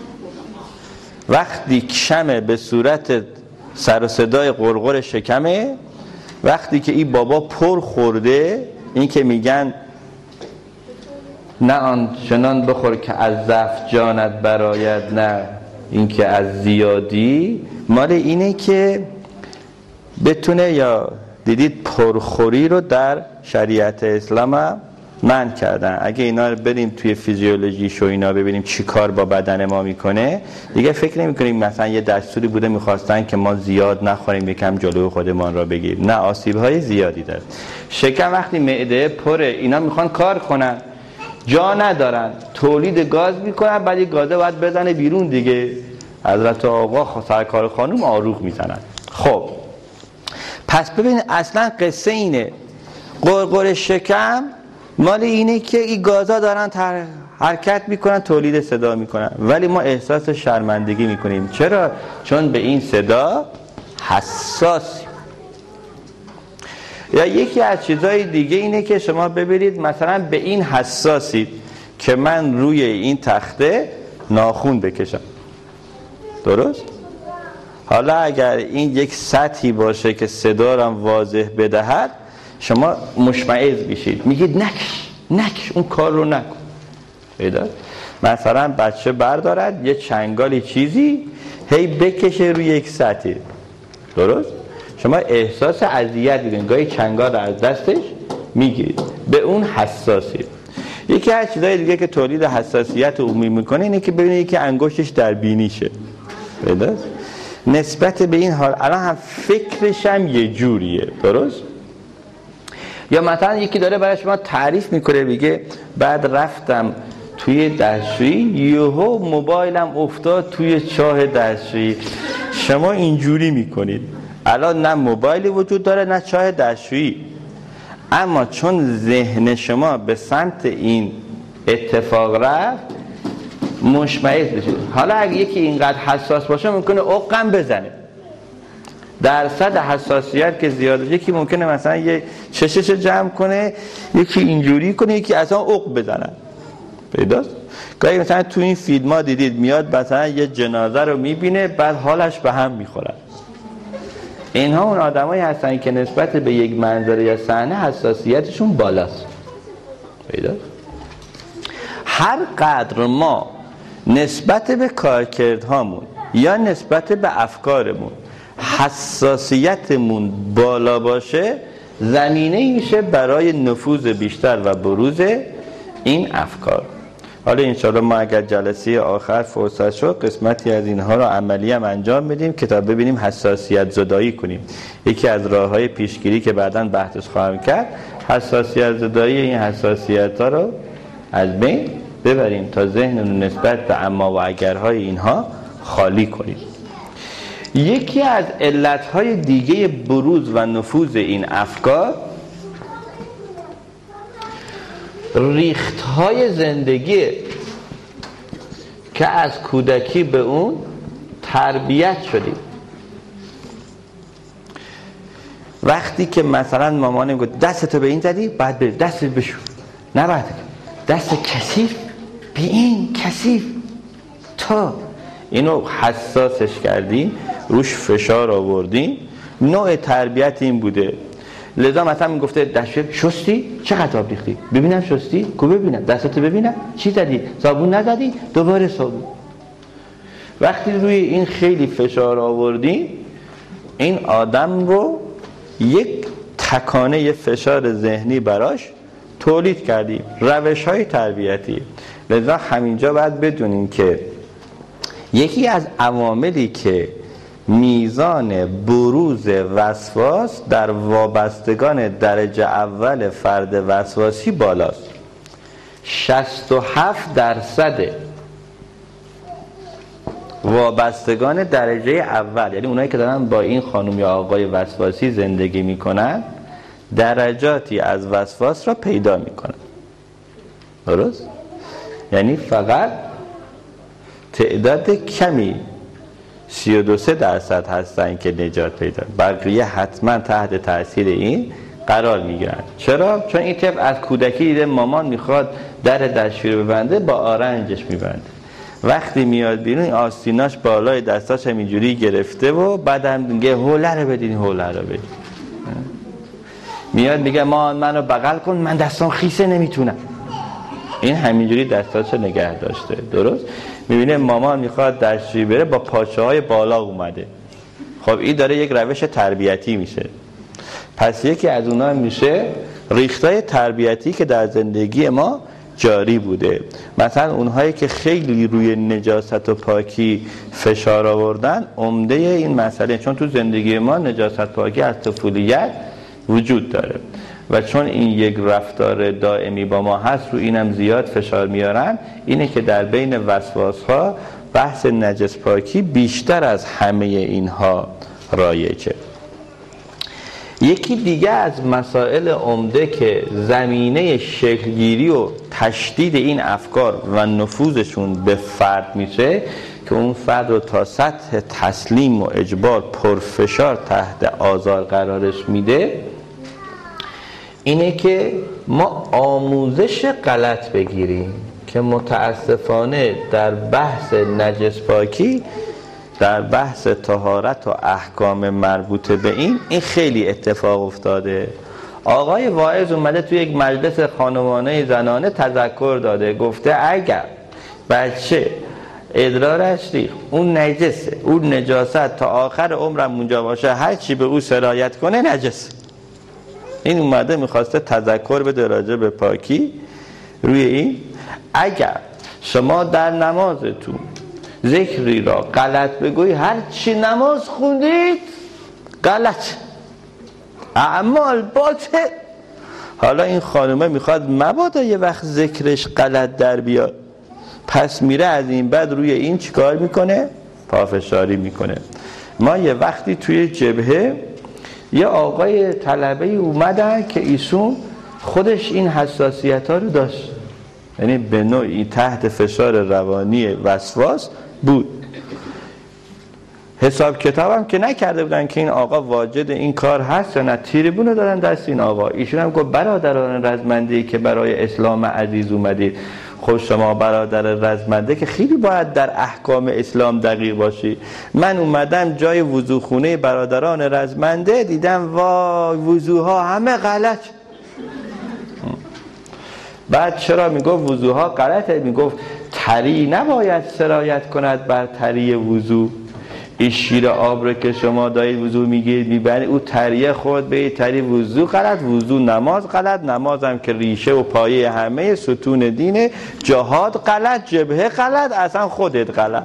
وقتی کمه به صورت سر صدای قرقر شکمه. وقتی که این بابا پر خورده، این که میگن نه آن چنان بخور که از ضعف جانت برآید، نه اینکه از زیادی مال اینه که بتونه، یا دیدید پرخوری رو در شریعت اسلام هم منع کردن. اگه اینا رو بریم توی فیزیولوژیش و اینا ببینیم چی کار با بدن ما میکنه، دیگه فکر نمی کنیم مثلا یه دستوری بوده میخواستن که ما زیاد نخوریم یکم جلوی خودمان را بگیریم. نه، آسیب های زیادی داره. شکم وقتی معده پره، اینا میخوان کار کنن، جا ندارن، تولید گاز میکنن، بعد این گازه باید بزنه بیرون دیگه. حضرت آقا سرکار خانوم آروغ میزنن. خب پس ببینید اصلا قصه اینه، قرقر شکم مال اینه که این گازا دارن تر... حرکت میکنن، تولید صدا میکنن، ولی ما احساس شرمندگی میکنیم. چرا؟ چون به این صدا حساسیم. یا یکی از چیزهای دیگه اینه که شما ببینید مثلا به این حساسید که من روی این تخته ناخون بکشم، درست؟ حالا اگر این یک سطحی باشه که صدا را واضح بدهد، شما مشمئز بشید، میگید نکش نکش اون کار رو نکن. پیدا مثلا بچه بردارد یه چنگالی چیزی هی بکشه روی یک سطحی، درست؟ شما احساس اذیت می‌کنید، گاهی چنگال رو از دستش میگیرید، به اون حساسید. یکی از چیزهای دیگه که تولید حساسیت عمومی میکنه اینه که ببینید که انگشتش در بینیشه. پیدا نسبت به این حال الان هم فکرش هم یه جوریه، درست؟ یا مثلا یکی داره برای شما تعریف میکنه، میگه بعد رفتم توی دستشویی یهو موبایلم افتاد توی چاه دستشویی. شما اینجوری میکنید، الان نه موبایلی وجود داره نه چاه دستشویی، اما چون ذهن شما به سمت این اتفاق رفت مشمئز بشید. حالا اگه یکی اینقدر حساس باشه ممکنه عقم بزنه، درصد حساسیت که زیاده، یکی ممکنه مثلا یه چشش جمع کنه، یکی اینجوری کنه، یکی اصلا عقم بزنه. پیداست؟ گاهی مثلا تو این فیلم ها دیدید میاد مثلا یه جنازه رو میبینه بعد حالش به هم میخوره. اینها اون آدمایی هستن که نسبت به یک منظره یا صحنه حساسیتشون بالاست. پیداست؟ هر قدر ما نسبت به کارکردهامون یا نسبت به افکارمون حساسیتمون بالا باشه، زمینه‌ای میشه برای نفوذ بیشتر و بروز این افکار. حالا انشاءالله ما اگر جلسه آخر فرصت شد قسمتی از اینها رو عملی هم انجام بدیم که تا ببینیم حساسیت زدایی کنیم. یکی از راه‌های پیشگیری که بعداً بحثش خواهم کرد، حساسیت زدایی این حساسیت‌ها رو از بین ببریم تا ذهنمون نسبت به اما و اگرهای اینها خالی کنیم. یکی از علتهای دیگه بروز و نفوذ این افکار ریختهای زندگی که از کودکی به اون تربیت شدیم. وقتی که مثلا مامانم گفت دستتو به این زدی، بعد به دستت بشور، نه بعد دست کثیف به این کثیف، تا اینو حساسش کردیم، روش فشار آوردیم، نوع تربیت این بوده. لذا مثلا میگفته دستشویی شستی؟ چقدر آب ریختی؟ ببینم شستی؟ کو ببینم دستتو ببینم چی زدی؟ صابون نزدی؟ دوباره صابون. وقتی روی این خیلی فشار آوردیم، این آدم رو یک تکانه یه فشار ذهنی براش تولید کردیم، روش های تربیتی. لذا همینجا باید بدونیم که یکی از عواملی که میزان بروز وسواس در وابستگان درجه اول فرد وسواسی بالاست. شصت و هفت درصد وابستگان درجه اول، یعنی اونایی که دارن با این خانم یا آقای وسواسی زندگی میکنن، درجاتی از وسواس را پیدا میکنن. درست؟ یعنی فقط تعداد کمی سی و دو درصد هستن که نجات پیدا، بقیه حتما تحت تاثیر این قرار میگیرن. چرا؟ چون این طفل از کودکی دیده مامان میخواد در دستشویی رو ببنده، با آرنجش میبنده. وقتی میاد بیرون آستیناش بالای دستاش همینجوری گرفته و بعدم میگه حوله رو بدین حوله رو بدین. میاد میگه مامان منو بغل کن، من دستام خیسه نمیتونم. این همینجوری دستاشو نگه داشته. درست؟ میبینه مامان میخواد دستشویی بره با پاچه های بالا اومده. خب این داره یک روش تربیتی میشه. پس یکی از اونها میشه ریختای تربیتی که در زندگی ما جاری بوده. مثلا اونهایی که خیلی روی نجاست و پاکی فشار آوردن، عمده این مسئله، چون تو زندگی ما نجاست پاکی از طفولیت وجود داره و چون این یک رفتار دائمی با ما هست، رو اینم زیاد فشار میارن، اینه که در بین وسواس ها بحث نجس پاکی بیشتر از همه اینها رایجه. یکی دیگه از مسائل عمده که زمینه شکلگیری و تشدید این افکار و نفوذشون به فرد میشه که اون فرد رو تا سطح تسلیم و اجبار پرفشار تحت آزار قرارش میده، اینه که ما آموزش غلط بگیریم که متاسفانه در بحث نجس پاکی، در بحث طهارت و احکام مربوط به این این خیلی اتفاق افتاده. آقای واعظ اومده توی یک مجلس خانوانه زنانه تذکر داده، گفته اگر بچه ادرارش ریخت اون نجسه، اون نجاست تا آخر عمرم اونجا باشه، هر چی به او سرایت کنه نجسه. این اومده میخواسته تذکر بده راجع به پاکی روی این. اگر شما در نمازتون ذکری را غلط بگویی، هر چی نماز خوندید غلط، اعمال باطل. حالا این خانومه میخواد مبادا یه وقت ذکرش غلط در بیاد، پس میره از این بعد روی این چیکار میکنه؟ پافشاری میکنه. ما یه وقتی توی جبهه یه آقای طلبه اومدن که ایشون خودش این حساسیت ها رو داشت، یعنی به نوعی تحت فشار روانی وسواس بود. حساب کتابم که نکرده بودن که این آقا واجد این کار هست یا نه، تریبون رو دادن دست این آقا. ایشون هم گفت برادران رزمنده که برای اسلام عزیز اومدید، خب شما برادر رزمنده که خیلی باید در احکام اسلام دقیق باشی. من اومدم جای وضوخونه برادران رزمنده، دیدم وای وضوها همه غلط. بعد چرا میگفت وضوها غلطه؟ میگفت تری نباید سرایت کند بر تری وضو. این شیر آب رو که شما دارید وضو میگیرید میبرید، او تریه خود به تری وضو غلط، وضو نماز غلط، نماز هم که ریشه و پایه همه ستون دینه، جهاد غلط، جبهه غلط، اصلا خودت غلط.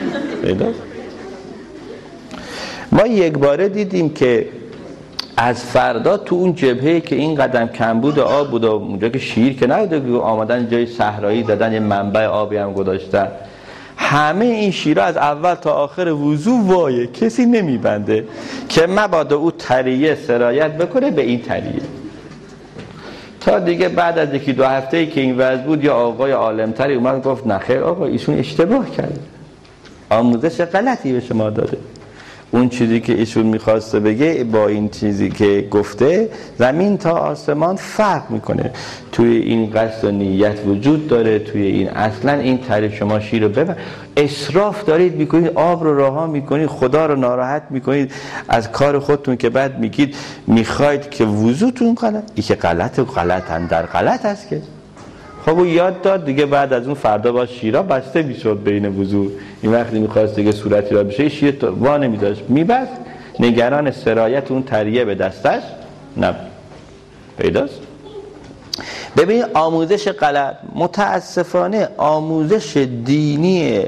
ما یک باره دیدیم که از فردا تو اون جبهه که این قدم کمبود آب بود و اونجا که شیر که نبوده، آمدن جای صحرایی دادن، یه منبع آبی هم گذاشتن، همه این شیرها از اول تا آخر وضو وایه، کسی نمیبنده که مبادا او تریه سرایت بکنه به این تریه. تا دیگه بعد از یکی دو هفته که این وضع بود، یا آقای عالمتری اومد گفت نخیر آقا ایشون اشتباه کرد، آموزش غلطی به شما داده. اون چیزی که ایشون میخواسته بگه با این چیزی که گفته زمین تا آسمان فرق میکنه. توی این قصد و نیت وجود داره، توی این اصلا این تعریف شما شیر رو ببر، اسراف دارید میکنید، آب رو رها میکنید، خدا رو ناراحت میکنید از کار خودتون که بعد میگید میخواید که وضوتون غلط. این که غلط و غلط اندر غلط هست که خب او یاد داد دیگه. بعد از اون فردا با شیرا بسته میشد بین وضو. این وقتی میخواست دیگه صورتی را بشه شیر تو وا نمیداشت، میبست، نگران سرایت اون تریه به دستش نبود. پیداست؟ ببین آموزش غلط، متاسفانه آموزش دینی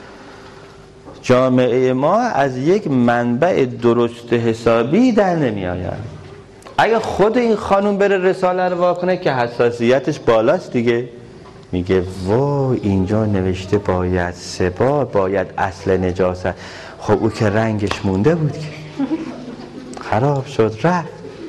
جامعه ما از یک منبع درست حسابی در نمی آید. اگه خود این خانوم بره رساله رو واکنه که حساسیتش بالاست دیگه، میگه وای اینجا نوشته باید سه بار باید اصل نجاست، خب او که رنگش مونده بود که خراب شد رفت.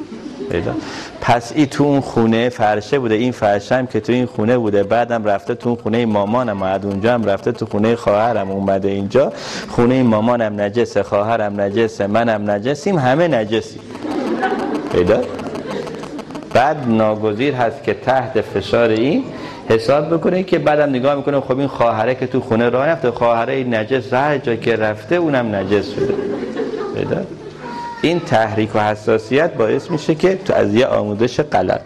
پس این تو اون خونه فرشه بوده، این فرشه هم که تو این خونه بوده، بعدم رفته تو اون خونه مامانم، بعد اونجا هم رفته تو خونه خواهرم، اومده اینجا خونه مامانم نجسه، خواهرم نجسه، منم نجسیم، همه نجسیم. پیدا؟ بعد ناگزیر هست که تحت فشار این حساب بکنه که بعدم نگاه میکنه خب این خواهره که تو خونه راه رفته، خواهره نجس هر جا که رفته اونم نجس شده. پیدا؟ این تحریک و حساسیت باعث میشه که تو از یه آموزش غلط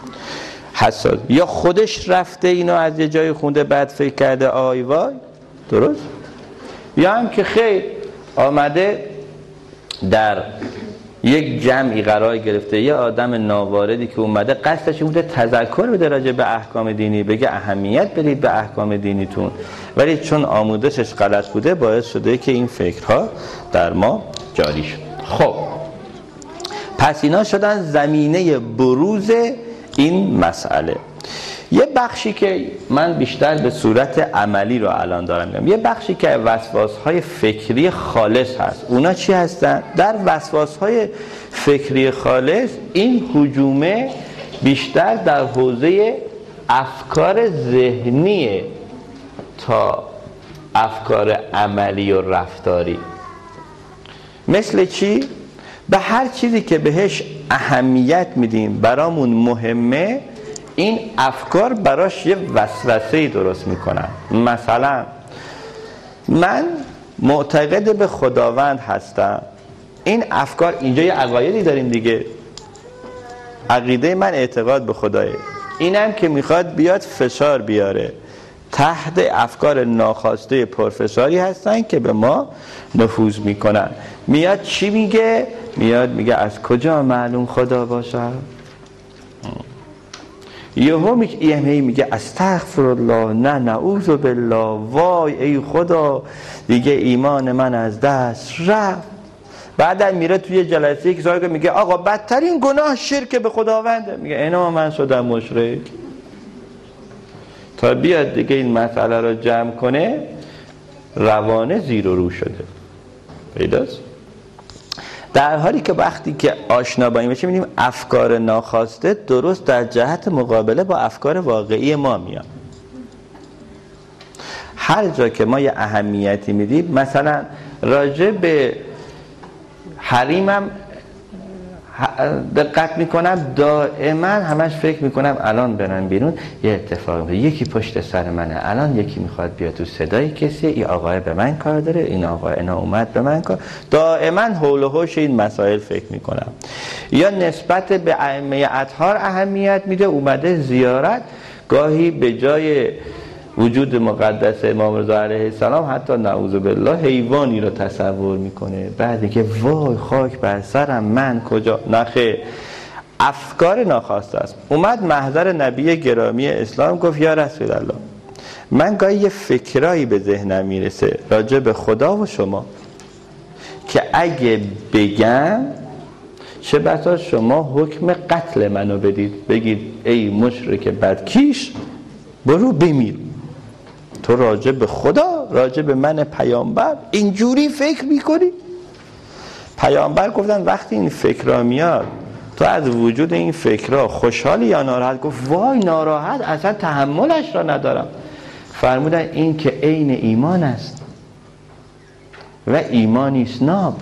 حساس، یا خودش رفته اینو از یه جای خونده بعد فکر کرده آی وای، درست؟ یا هم که خیر آمده در یک جمعی قرار گرفته، یه آدم ناواردی که اومده قصدش بوده تذکر بده راجع به احکام دینی، بگه اهمیت بدید به احکام دینیتون، ولی چون آموزشش غلط بوده باعث شده که این فکرها در ما جاری شد. خب پس اینا شدن زمینه بروز این مسئله. یه بخشی که من بیشتر به صورت عملی رو الان دارم میگم، یه بخشی که وسواس‌های فکری خالص هست. اونا چی هستن؟ در وسواس‌های فکری خالص این هجومه بیشتر در حوزه افکار ذهنیه تا افکار عملی و رفتاری. مثل چی؟ به هر چیزی که بهش اهمیت میدیم برامون مهمه، این افکار براش یه وسوسه‌ای درست میکنن. مثلا من معتقد به خداوند هستم، این افکار، اینجا یه عقایدی داریم دیگه، عقیده من اعتقاد به خدایه، اینم که میخواد بیاد فشار بیاره، تحت افکار ناخواسته پرفشاری هستن که به ما نفوذ میکنن. میاد چی میگه؟ میاد میگه از کجا معلوم خدا باشه؟ یهو میگه میگه استغفر الله، نه نعوذ بالله، وای ای خدا دیگه ایمان من از دست رفت. بعدن میره توی جلسه که زارگاه میگه آقا بدترین گناه شرک به خداونده، میگه اینا من شدم مشرک. تا بیاد دیگه این مسئله رو جمع کنه روانه زیر و رو شده. پیداست؟ در حالی که وقتی که آشنا با این بشیم می‌بینیم افکار ناخواسته درست در جهت مقابله با افکار واقعی ما میاد. هر جا که ما یه اهمیتی میدیم، مثلا راجع به حریمم دقت میکنم، دائما همش فکر میکنم الان برم بیرون یه اتفاق میفته، یکی پشت سر منه، الان یکی میخواد بیاد تو صدای کسی، این آقای به من کار داره، این آقای اینا اومد به من کار، دائما حول و حوش این مسائل فکر میکنم. یا نسبت به ائمه اطهار اهمیت میده، اومده زیارت، گاهی به جای وجود مقدس امام رضا علیه السلام حتی نعوذ بالله حیوانی رو تصور میکنه، بعد که وای خاک بر سرم من کجا. نخه افکار ناخواسته است. اومد محضر نبی گرامی اسلام گفت یا رسول الله، من گاهی یه فکرایی به ذهنم میرسه راجع به خدا و شما که اگه بگم چه بسا شما حکم قتل منو بدید، بگید ای مشرک بدکیش برو بمیر. تو راجع به خدا، راجع به من پیامبر اینجوری فکر میکنی؟ پیامبر گفتن وقتی این فکرها میاد تو از وجود این فکرها خوشحالی یا ناراحت؟ گفت وای ناراحت، اصلا تحملش را ندارم. فرمودن این که عین ایمان است و ایمانی است ناب.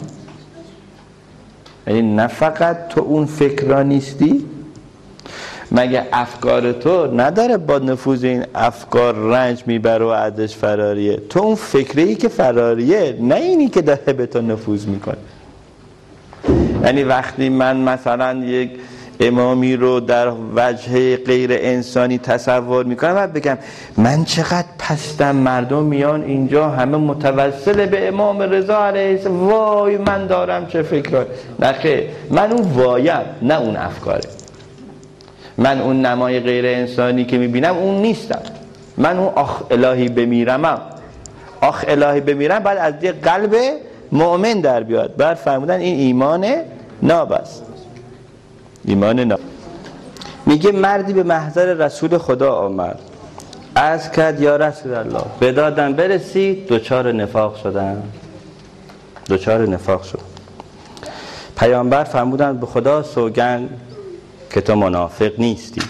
یعنی نه فقط تو اون فکرها نیستی، مگه افکار تو نداره با نفوذ این افکار رنج میبره و ازش فراریه؟ تو اون فکری که فراریه، نه اینی که داره به تو نفوذ میکنه. یعنی وقتی من مثلا یک امامی رو در وجه غیر انسانی تصور میکنم و بگم من چقدر پستم، مردم میان اینجا همه متوسل به امام رضا علیه السلام، وای من دارم چه فکرات. نه خیر، من اون وایم، نه اون افکاره. من اون نمای غیر انسانی که میبینم اون نیستم، من اون آخ الهی بمیرمم. آخ الهی بمیرم بعد از یه قلب مؤمن در بیاد. بعد فرمودن این ایمان ناب است، ایمان ناب. میگه مردی به محضر رسول خدا آمد، عرض کرد یا رسول الله به دادم برسید، دوچار نفاق شدم، دوچار نفاق شد. پیامبر فرمودن به خدا سوگند که تو منافق نیستی،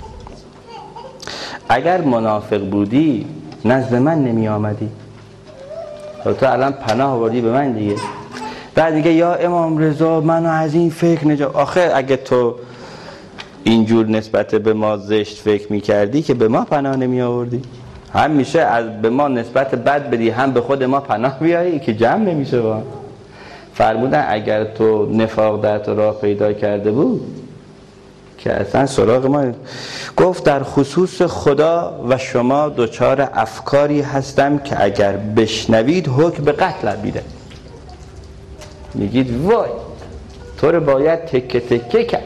اگر منافق بودی نزد من نمی آمدی، تو الان پناه آوردی به من دیگه. بعد میگه یا امام رضا منو از این فکر نجات. آخه اگه تو اینجور نسبت به ما زشت فکر میکردی که به ما پناه نمی آوردی. هم میشه از به ما نسبت بد بدی، هم به خود ما پناه بیایی که جمع نمیشه با. فرمودن اگر تو نفاق در تو راه پیدا کرده بود که اصلا سراغ ما. گفت در خصوص خدا و شما دچار افکاری هستم که اگر بشنوید حکم به قتل میده. میگید وای تو رو باید تکه تکه کرد.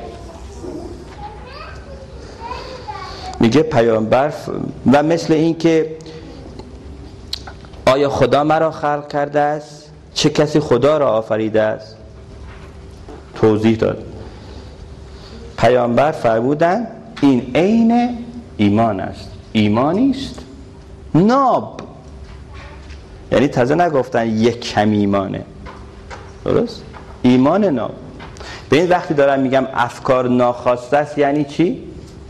میگه پیامبر و مثل این که آیا خدا مرا خلق کرده است؟ چه کسی خدا را آفریده است؟ توضیح داد. پیامبر فرمودند این عین ایمان است. ایمانی است ناب، یعنی تازه نگفتن یک کم ایمانه، درست؟ ایمان ناب. به این وقتی دارم میگم افکار ناخواسته است یعنی چی؟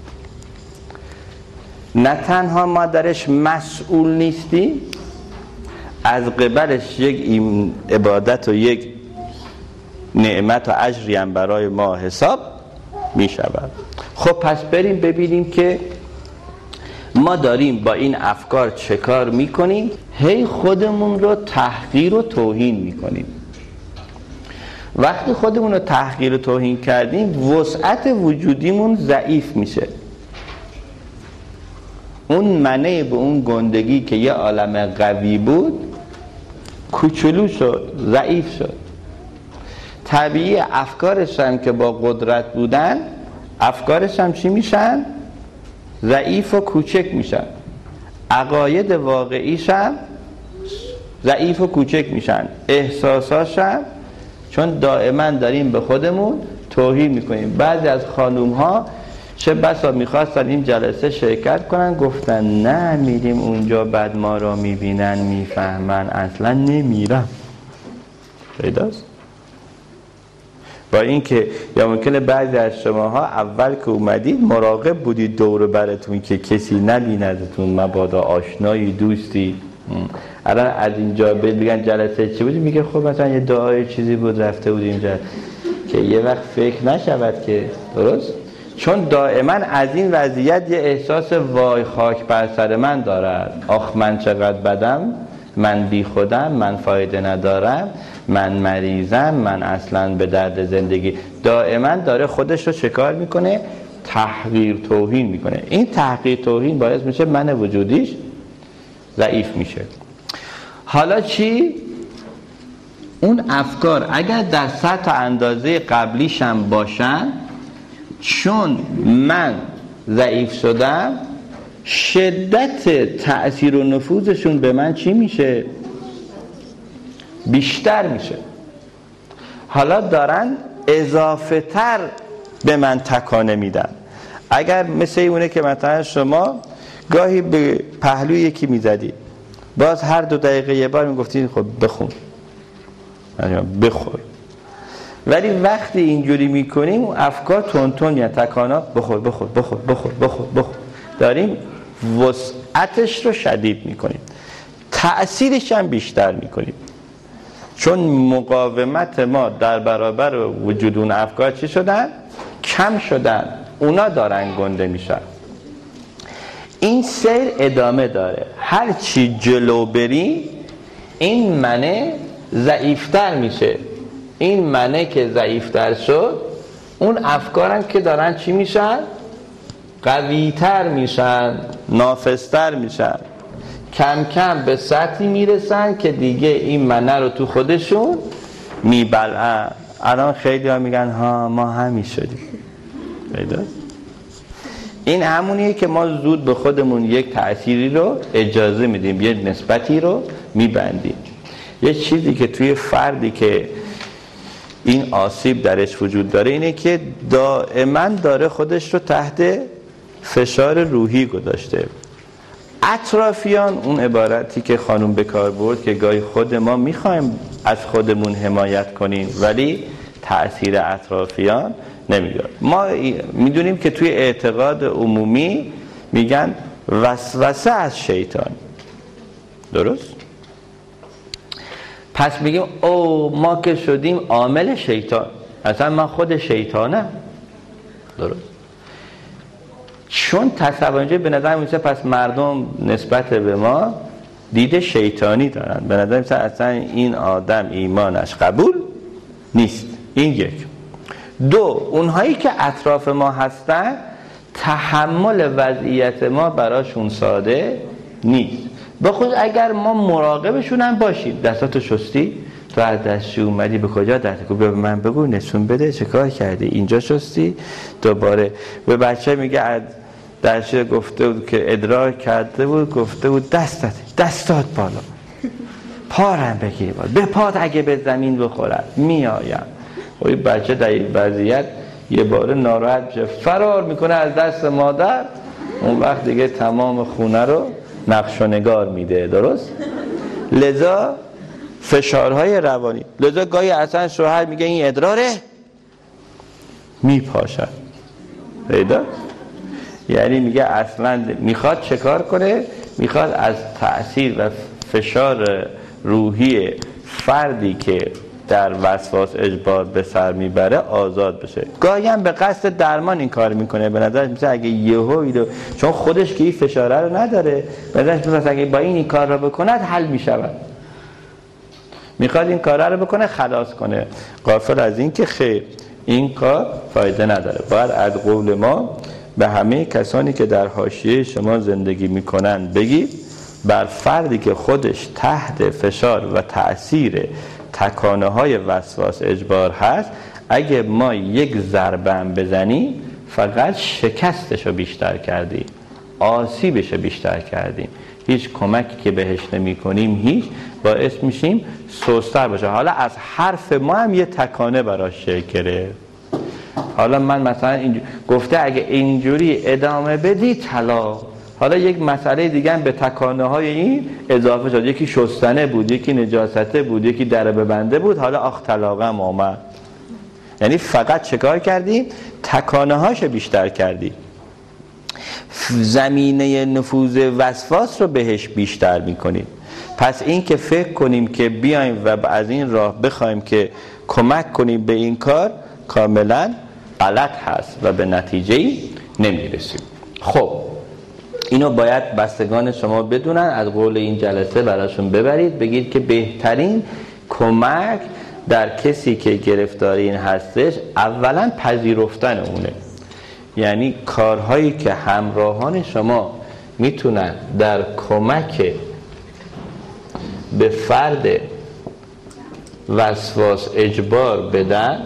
نه تنها ما درش مسئول نیستیم، از قبلش یک عبادت و یک نعمت و اجری هم برای ما حساب می شود. خب پس بریم ببینیم که ما داریم با این افکار چه کار می کنیم. هی خودمون رو تحقیر و توهین می کنیم. وقتی خودمون رو تحقیر و توهین کردیم وسعت وجودیمون ضعیف میشه. اون منه به اون گندگی که یه عالم قوی بود کوچولو شد، ضعیف شد. طبیعی افکارش هم که با قدرت بودن افکارش هم چی میشن؟ ضعیف و کوچک میشن. عقاید واقعیش هم ضعیف و کوچک میشن. احساساش هم، چون دائما داریم به خودمون توهین میکنیم. بعضی از خانوم ها چه بسا میخواستن این جلسه شرکت کنن، گفتن نه میریم اونجا بعد ما رو میبینن میفهمن اصلا نمیرم. پیداست؟ با اینکه یا ممکنه بعضی از شماها اول که اومدید مراقب بودید دور براتون که کسی نبیندتون، مبادا آشنایی دوستی. الان از اینجا بگن جلسه چی بود، میگه خب مثلا یه دعای چیزی بود رفته بود اینجا، که یه وقت فکر نشود که درست، چون دائما از این وضعیت یه احساس وای خاک بر سر من دارد، آخ من چقدر بدم، من بی خودم، من فایده ندارم، من مریضم، من اصلا به درد زندگی. دائما داره خودش رو چکار میکنه؟ تحقیر توهین میکنه. این تحقیر توهین باعث میشه من وجودیش ضعیف میشه. حالا چی؟ اون افکار اگر در سطح اندازه قبلیش هم باشن، چون من ضعیف شدم شدت تأثیر و نفوذشون به من چی میشه؟ بیشتر میشه. حالا دارن اضافه تر به من تکانه میدن. اگر مثل اونه که مثلا شما گاهی به پهلوی یکی میزدید، باز هر دو دقیقه یه بار میگفتید خب بخون بخور، ولی وقتی اینجوری میکنیم افکار تون تون یا تکانا بخور بخور بخور بخور بخور بخور، داریم وسعتش رو شدید میکنیم، تأثیرش هم بیشتر میکنیم، چون مقاومت ما در برابر وجود اون افکار چی شدن؟ کم شدن. اونا دارن گنده میشن. این سیر ادامه داره. هر چی جلو بری این منه ضعیفتر میشه. این منه که ضعیفتر شد، اون افکارن که دارن چی میشن؟ قویتر میشن، نافذتر میشن، کم کم به سطحی میرسن که دیگه این منه رو تو خودشون میبلعن. الان خیلی ها میگن ها ما همین شدیم. این همونیه که ما زود به خودمون یک تأثیری رو اجازه میدیم، یک نسبتی رو میبندیم. یه چیزی که توی فردی که این آسیب درش وجود داره اینه که دائما داره خودش رو تحت فشار روحی گذاشته. اطرافیان، اون عبارتی که خانم به کار برد که گاهی خود ما میخوایم از خودمون حمایت کنیم ولی تأثیر اطرافیان نمیاد. ما میدونیم که توی اعتقاد عمومی میگن وسوسه از شیطان، درست؟ پس میگیم او ما که شدیم عامل شیطان، اصلا من خود شیطانم، درست؟ چون تصور به نظر میسه پس مردم نسبت به ما دید شیطانی دارن، به نظر میسه اصلا این آدم ایمانش قبول نیست. این یک. دو، اونهایی که اطراف ما هستن تحمل وضعیت ما براشون ساده نیست، بخود اگر ما مراقبشون هم باشیم. دستاتو شستی؟ تو از دستشوی اومدی به کجا دست کو؟ به من بگو، نشون بده چه کار کردی، اینجا شستی؟ دوباره به بچه میگه از دستشوی گفته بود که ادراک کرده بود، گفته بود دستت دستات بالا، پارم بگیر بالا، به پات اگه به زمین بخورد میایم. و بچه در این وضعیت یه باره ناراحت میشه، فرار میکنه از دست مادر، اون وقت دیگه تمام خونه رو نقش و نگار میده. درست؟ لذا فشارهای روانی، لذا گاهی اصلا شوهر میگه این ادراره، میپاشد. پیدا؟ یعنی میگه اصلا میخواد چه کار کنه؟ میخواد از تأثیر و فشار روحی فردی که در وسواس اجبار به سر میبره آزاد بشه. گاهی هم به قصد درمان این کار میکنه. به نظرش میسه اگه یهو ایدو، چون خودش که این فشاره رو نداره، به نظرش میسه اگه با این این کار رو بکند حل میشود، میخواد این کار رو بکنه خلاص کنه، غافل از این که خیر این کار فایده نداره. باید از قول ما به همه کسانی که در حاشیه شما زندگی میکنن بگید بر فردی که خودش تحت فشار و تأثیر تکانه های وسواس اجبار هست، اگه ما یک ضربه هم بزنیم فقط شکستش رو بیشتر کردیم، آسیبش رو بیشتر کردیم، هیچ کمکی که بهش نمی کنیم هیچ، باعث میشیم سست‌تر باشه. حالا از حرف ما هم یه تکانه براش شکل گرفت. حالا من مثلا اینجور گفته اگه اینجوری ادامه بدی طلاق. حالا یک مسئله دیگه هم به تکانه های این اضافه شد، یکی شستنه بود، یکی نجاسته بود، یکی در ببنده بود، حالا آخ طلاقم آمد. یعنی فقط چکار کردیم؟ تکانه هاشو بیشتر کردیم، زمینه نفوذ وسواس رو بهش بیشتر میکنیم. پس این که فکر کنیم که بیایم و از این راه بخوایم که کمک کنیم به این کار کاملا غلط هست و به نتیجه‌ای نمیرسیم. خب اینو باید بستگان شما بدونن، از قول این جلسه براشون ببرید، بگید که بهترین کمک در کسی که گرفتاری این هستش اولا پذیرفتن اونه. یعنی کارهایی که همراهان شما میتونن در کمک به فرد وسواس اجبار بدن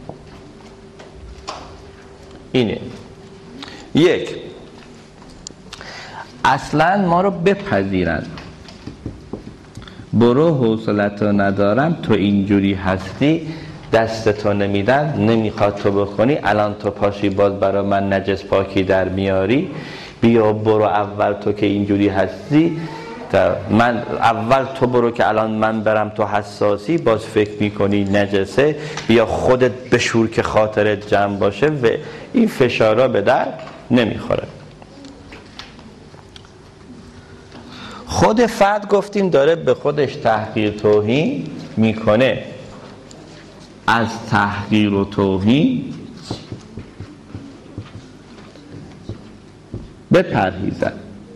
اینه: یک، اصلا ما رو بپذیرن، برو حوصلتو ندارم، تو اینجوری هستی، دستتو نمیدن، نمیخواد تو بخونی، الان تو پاشی باز برا من نجس پاکی در میاری، بیا برو اول تو که اینجوری هستی، من اول تو برو که الان من برم تو حساسی، باز فکر میکنی نجسه، بیا خودت بشور که خاطرت جمع باشه. و این فشارا به در نمیخوره. خود فرد گفتیم داره به خودش تحقیر توهین میکنه. از تحقیر و توهین بپرهیزن.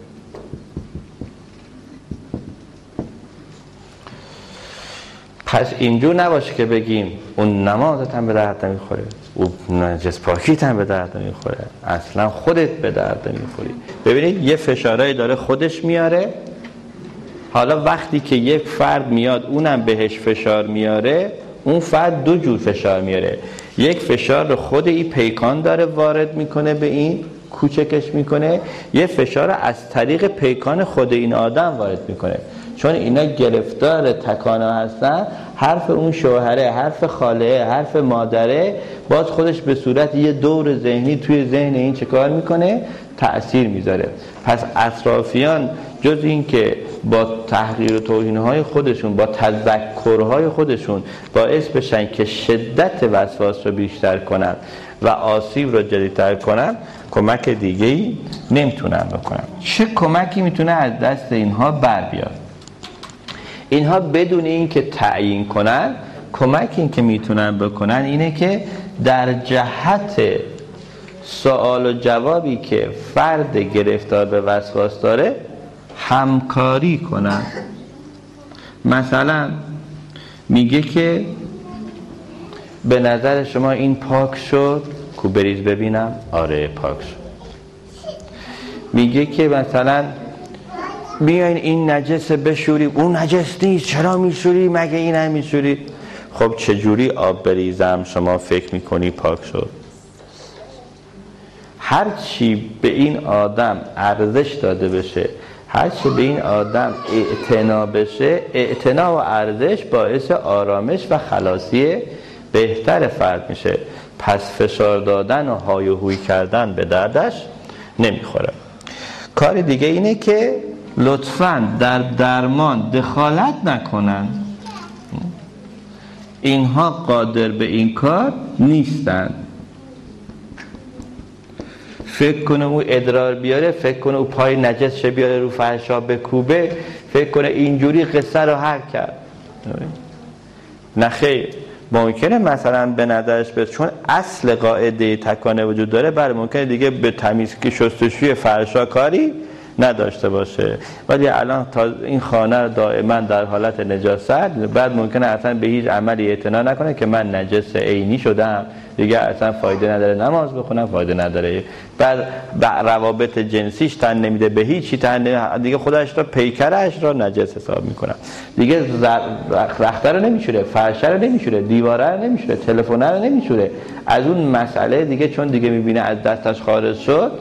پس اینجور نباشه که بگیم اون نمازت هم به درد نمیخوره، اون نجس پاکیت هم به درد نمیخوره، اصلا خودت به درد نمیخوری. ببینید یه فشارهایی داره خودش میاره. حالا وقتی که یک فرد میاد اونم بهش فشار میاره، اون فرد دو جور فشار میاره. یک فشار رو خود این پیکان داره وارد میکنه به این، کوچکش میکنه. یه فشار از طریق پیکان خود این آدم وارد میکنه. چون اینا گرفتار تکانه هستن، حرف اون شوهره، حرف خاله، حرف مادره، باز خودش به صورت یه دور ذهنی توی ذهن این چه کار میکنه؟ تأثیر میذاره. پس اطرافیان جز این که با تحقیر و توهینهای خودشون، با تذکرهای خودشون باعث بشن که شدت وسواس رو بیشتر کنن و آسیب رو جدی‌تر کنن، کمک دیگه‌ای نمیتونن بکنن. چه کمکی میتونه از دست اینها بر بیاد؟ اینها بدون این که تعیین کنن، کمک این که میتونن بکنن اینه که در جهت سوال و جوابی که فرد گرفتار به وسواس داره همکاری کنن. مثلا میگه که به نظر شما این پاک شد؟ کو بریز ببینم. آره پاک شد. میگه که مثلا بیاین این نجس بشوری، اون نجس نیست، چرا میشوری؟ مگه این هم میشوری؟ خب چجوری آب بریزم شما فکر میکنی پاک شد؟ هر چی به این آدم ارزش داده بشه، هر چی به این آدم اعتنا بشه، اعتنا و ارزش باعث آرامش و خلاصی بهتر فرد میشه. پس فشار دادن و های و هوی کردن به دردش نمیخوره. کار دیگه اینه که لطفاً در درمان دخالت نکنن. اینها قادر به این کار نیستن. فکر کنه او ادرار بیاره، فکر کنه او پای نجس شه بیاره رو فرشا بکوبه، فکر کنه اینجوری قصه رو حل کرد. نه خیر. ممکنه مثلا به نظرش به چون اصل قاعده تکانه وجود داره، بر ممکنه دیگه به تمیزی شستشوی فرشا کاری نداشته باشه، ولی الان تا این خانه رو دائما در حالت نجاست، بعد ممکنه اصلا به هیچ عملی اعتنا نکنه که من نجس عینی شدم دیگه، اصلا فایده نداره نماز بخونم، فایده نداره، بعد روابط جنسیش تن نمیده، به هیچی تن نمیده، دیگه خودش رو پیکرش رو نجس حساب میکنه، دیگه رخته رو نمیشوره، فرشه رو نمیشوره، دیواره رو نمیشوره، تلفن رو نمیشوره. از اون مسئله دیگه چون دیگه میبینه از دستش خارج شد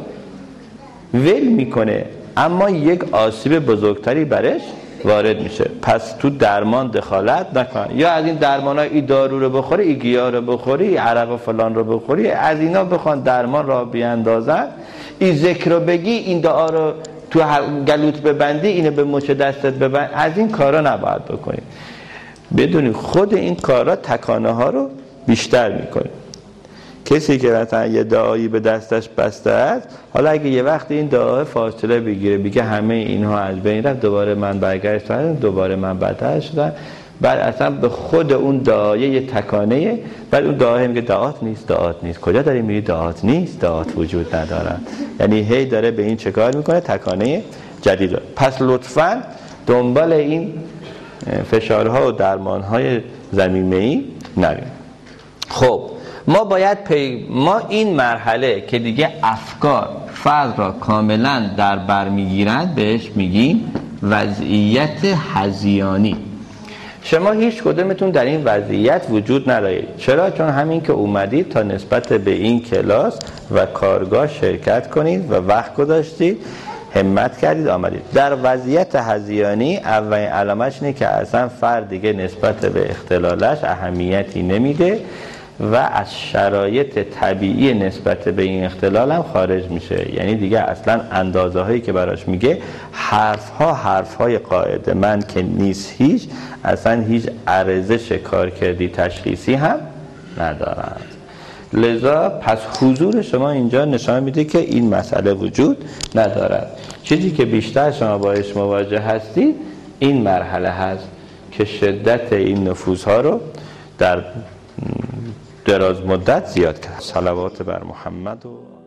ول میکنه، اما یک آسیب بزرگتری برش وارد میشه. پس تو درمان دخالت نکن. یا از این درمان ها ای دارو رو بخوری، ای گیاه رو بخوری، ای عرق فلان رو بخوری، از اینا بخوان درمان را بیاندازن، ای ذکر رو بگی، این دعا رو تو گلوت ببندی، اینو به مچ دستت ببند، از این کارا نباید بکنی. بدونی خود این کارا تکانه ها رو بیشتر میکنه. کسی که مثلا یه دعایی به دستش بسته است، حالا اگه یه وقت این دعا فاصله بگیره، بگه همه اینها از بین رفت، دوباره من برگشتم، دوباره من بدتر شدم، بعد اصلا به خود اون دعایه یه تکانه، بعد اون دعایه میگه دعات نیست، دعات نیست، کجا داری میگی دعات نیست، دعات وجود ندارن. یعنی هی داره به این چه کار میکنه؟ تکانه جدید رو. پس لطفاً دنبال این فشارها و درمانهای ضمیمه‌ای نریم. خب ما باید پی... ما این مرحله که دیگه افکار فرد را کاملا در بر میگیرند بهش میگیم وضعیت هذیانی. شما هیچ کدومتون در این وضعیت وجود ندارید. چرا؟ چون همین که اومدید تا نسبت به این کلاس و کارگاه شرکت کنید و وقت گذاشتید، همت کردید آمدید. در وضعیت هذیانی اولین علامتش اینه که اصلا فرد دیگه نسبت به اختلالش اهمیتی نمیده و از شرایط طبیعی نسبت به این اختلال هم خارج میشه. یعنی دیگه اصلا اندازه هایی که براش میگه حرف ها حرف های قاعده من که نیست، هیچ اصلا هیچ ارزش کارکردی تشخیصی هم ندارند. لذا پس حضور شما اینجا نشان میده که این مسئله وجود ندارد. چیزی که بیشتر شما باش مواجه هستید این مرحله هست که شدت این نفوذها رو در دراز مدت زیاد کرد. صلوات بر محمد و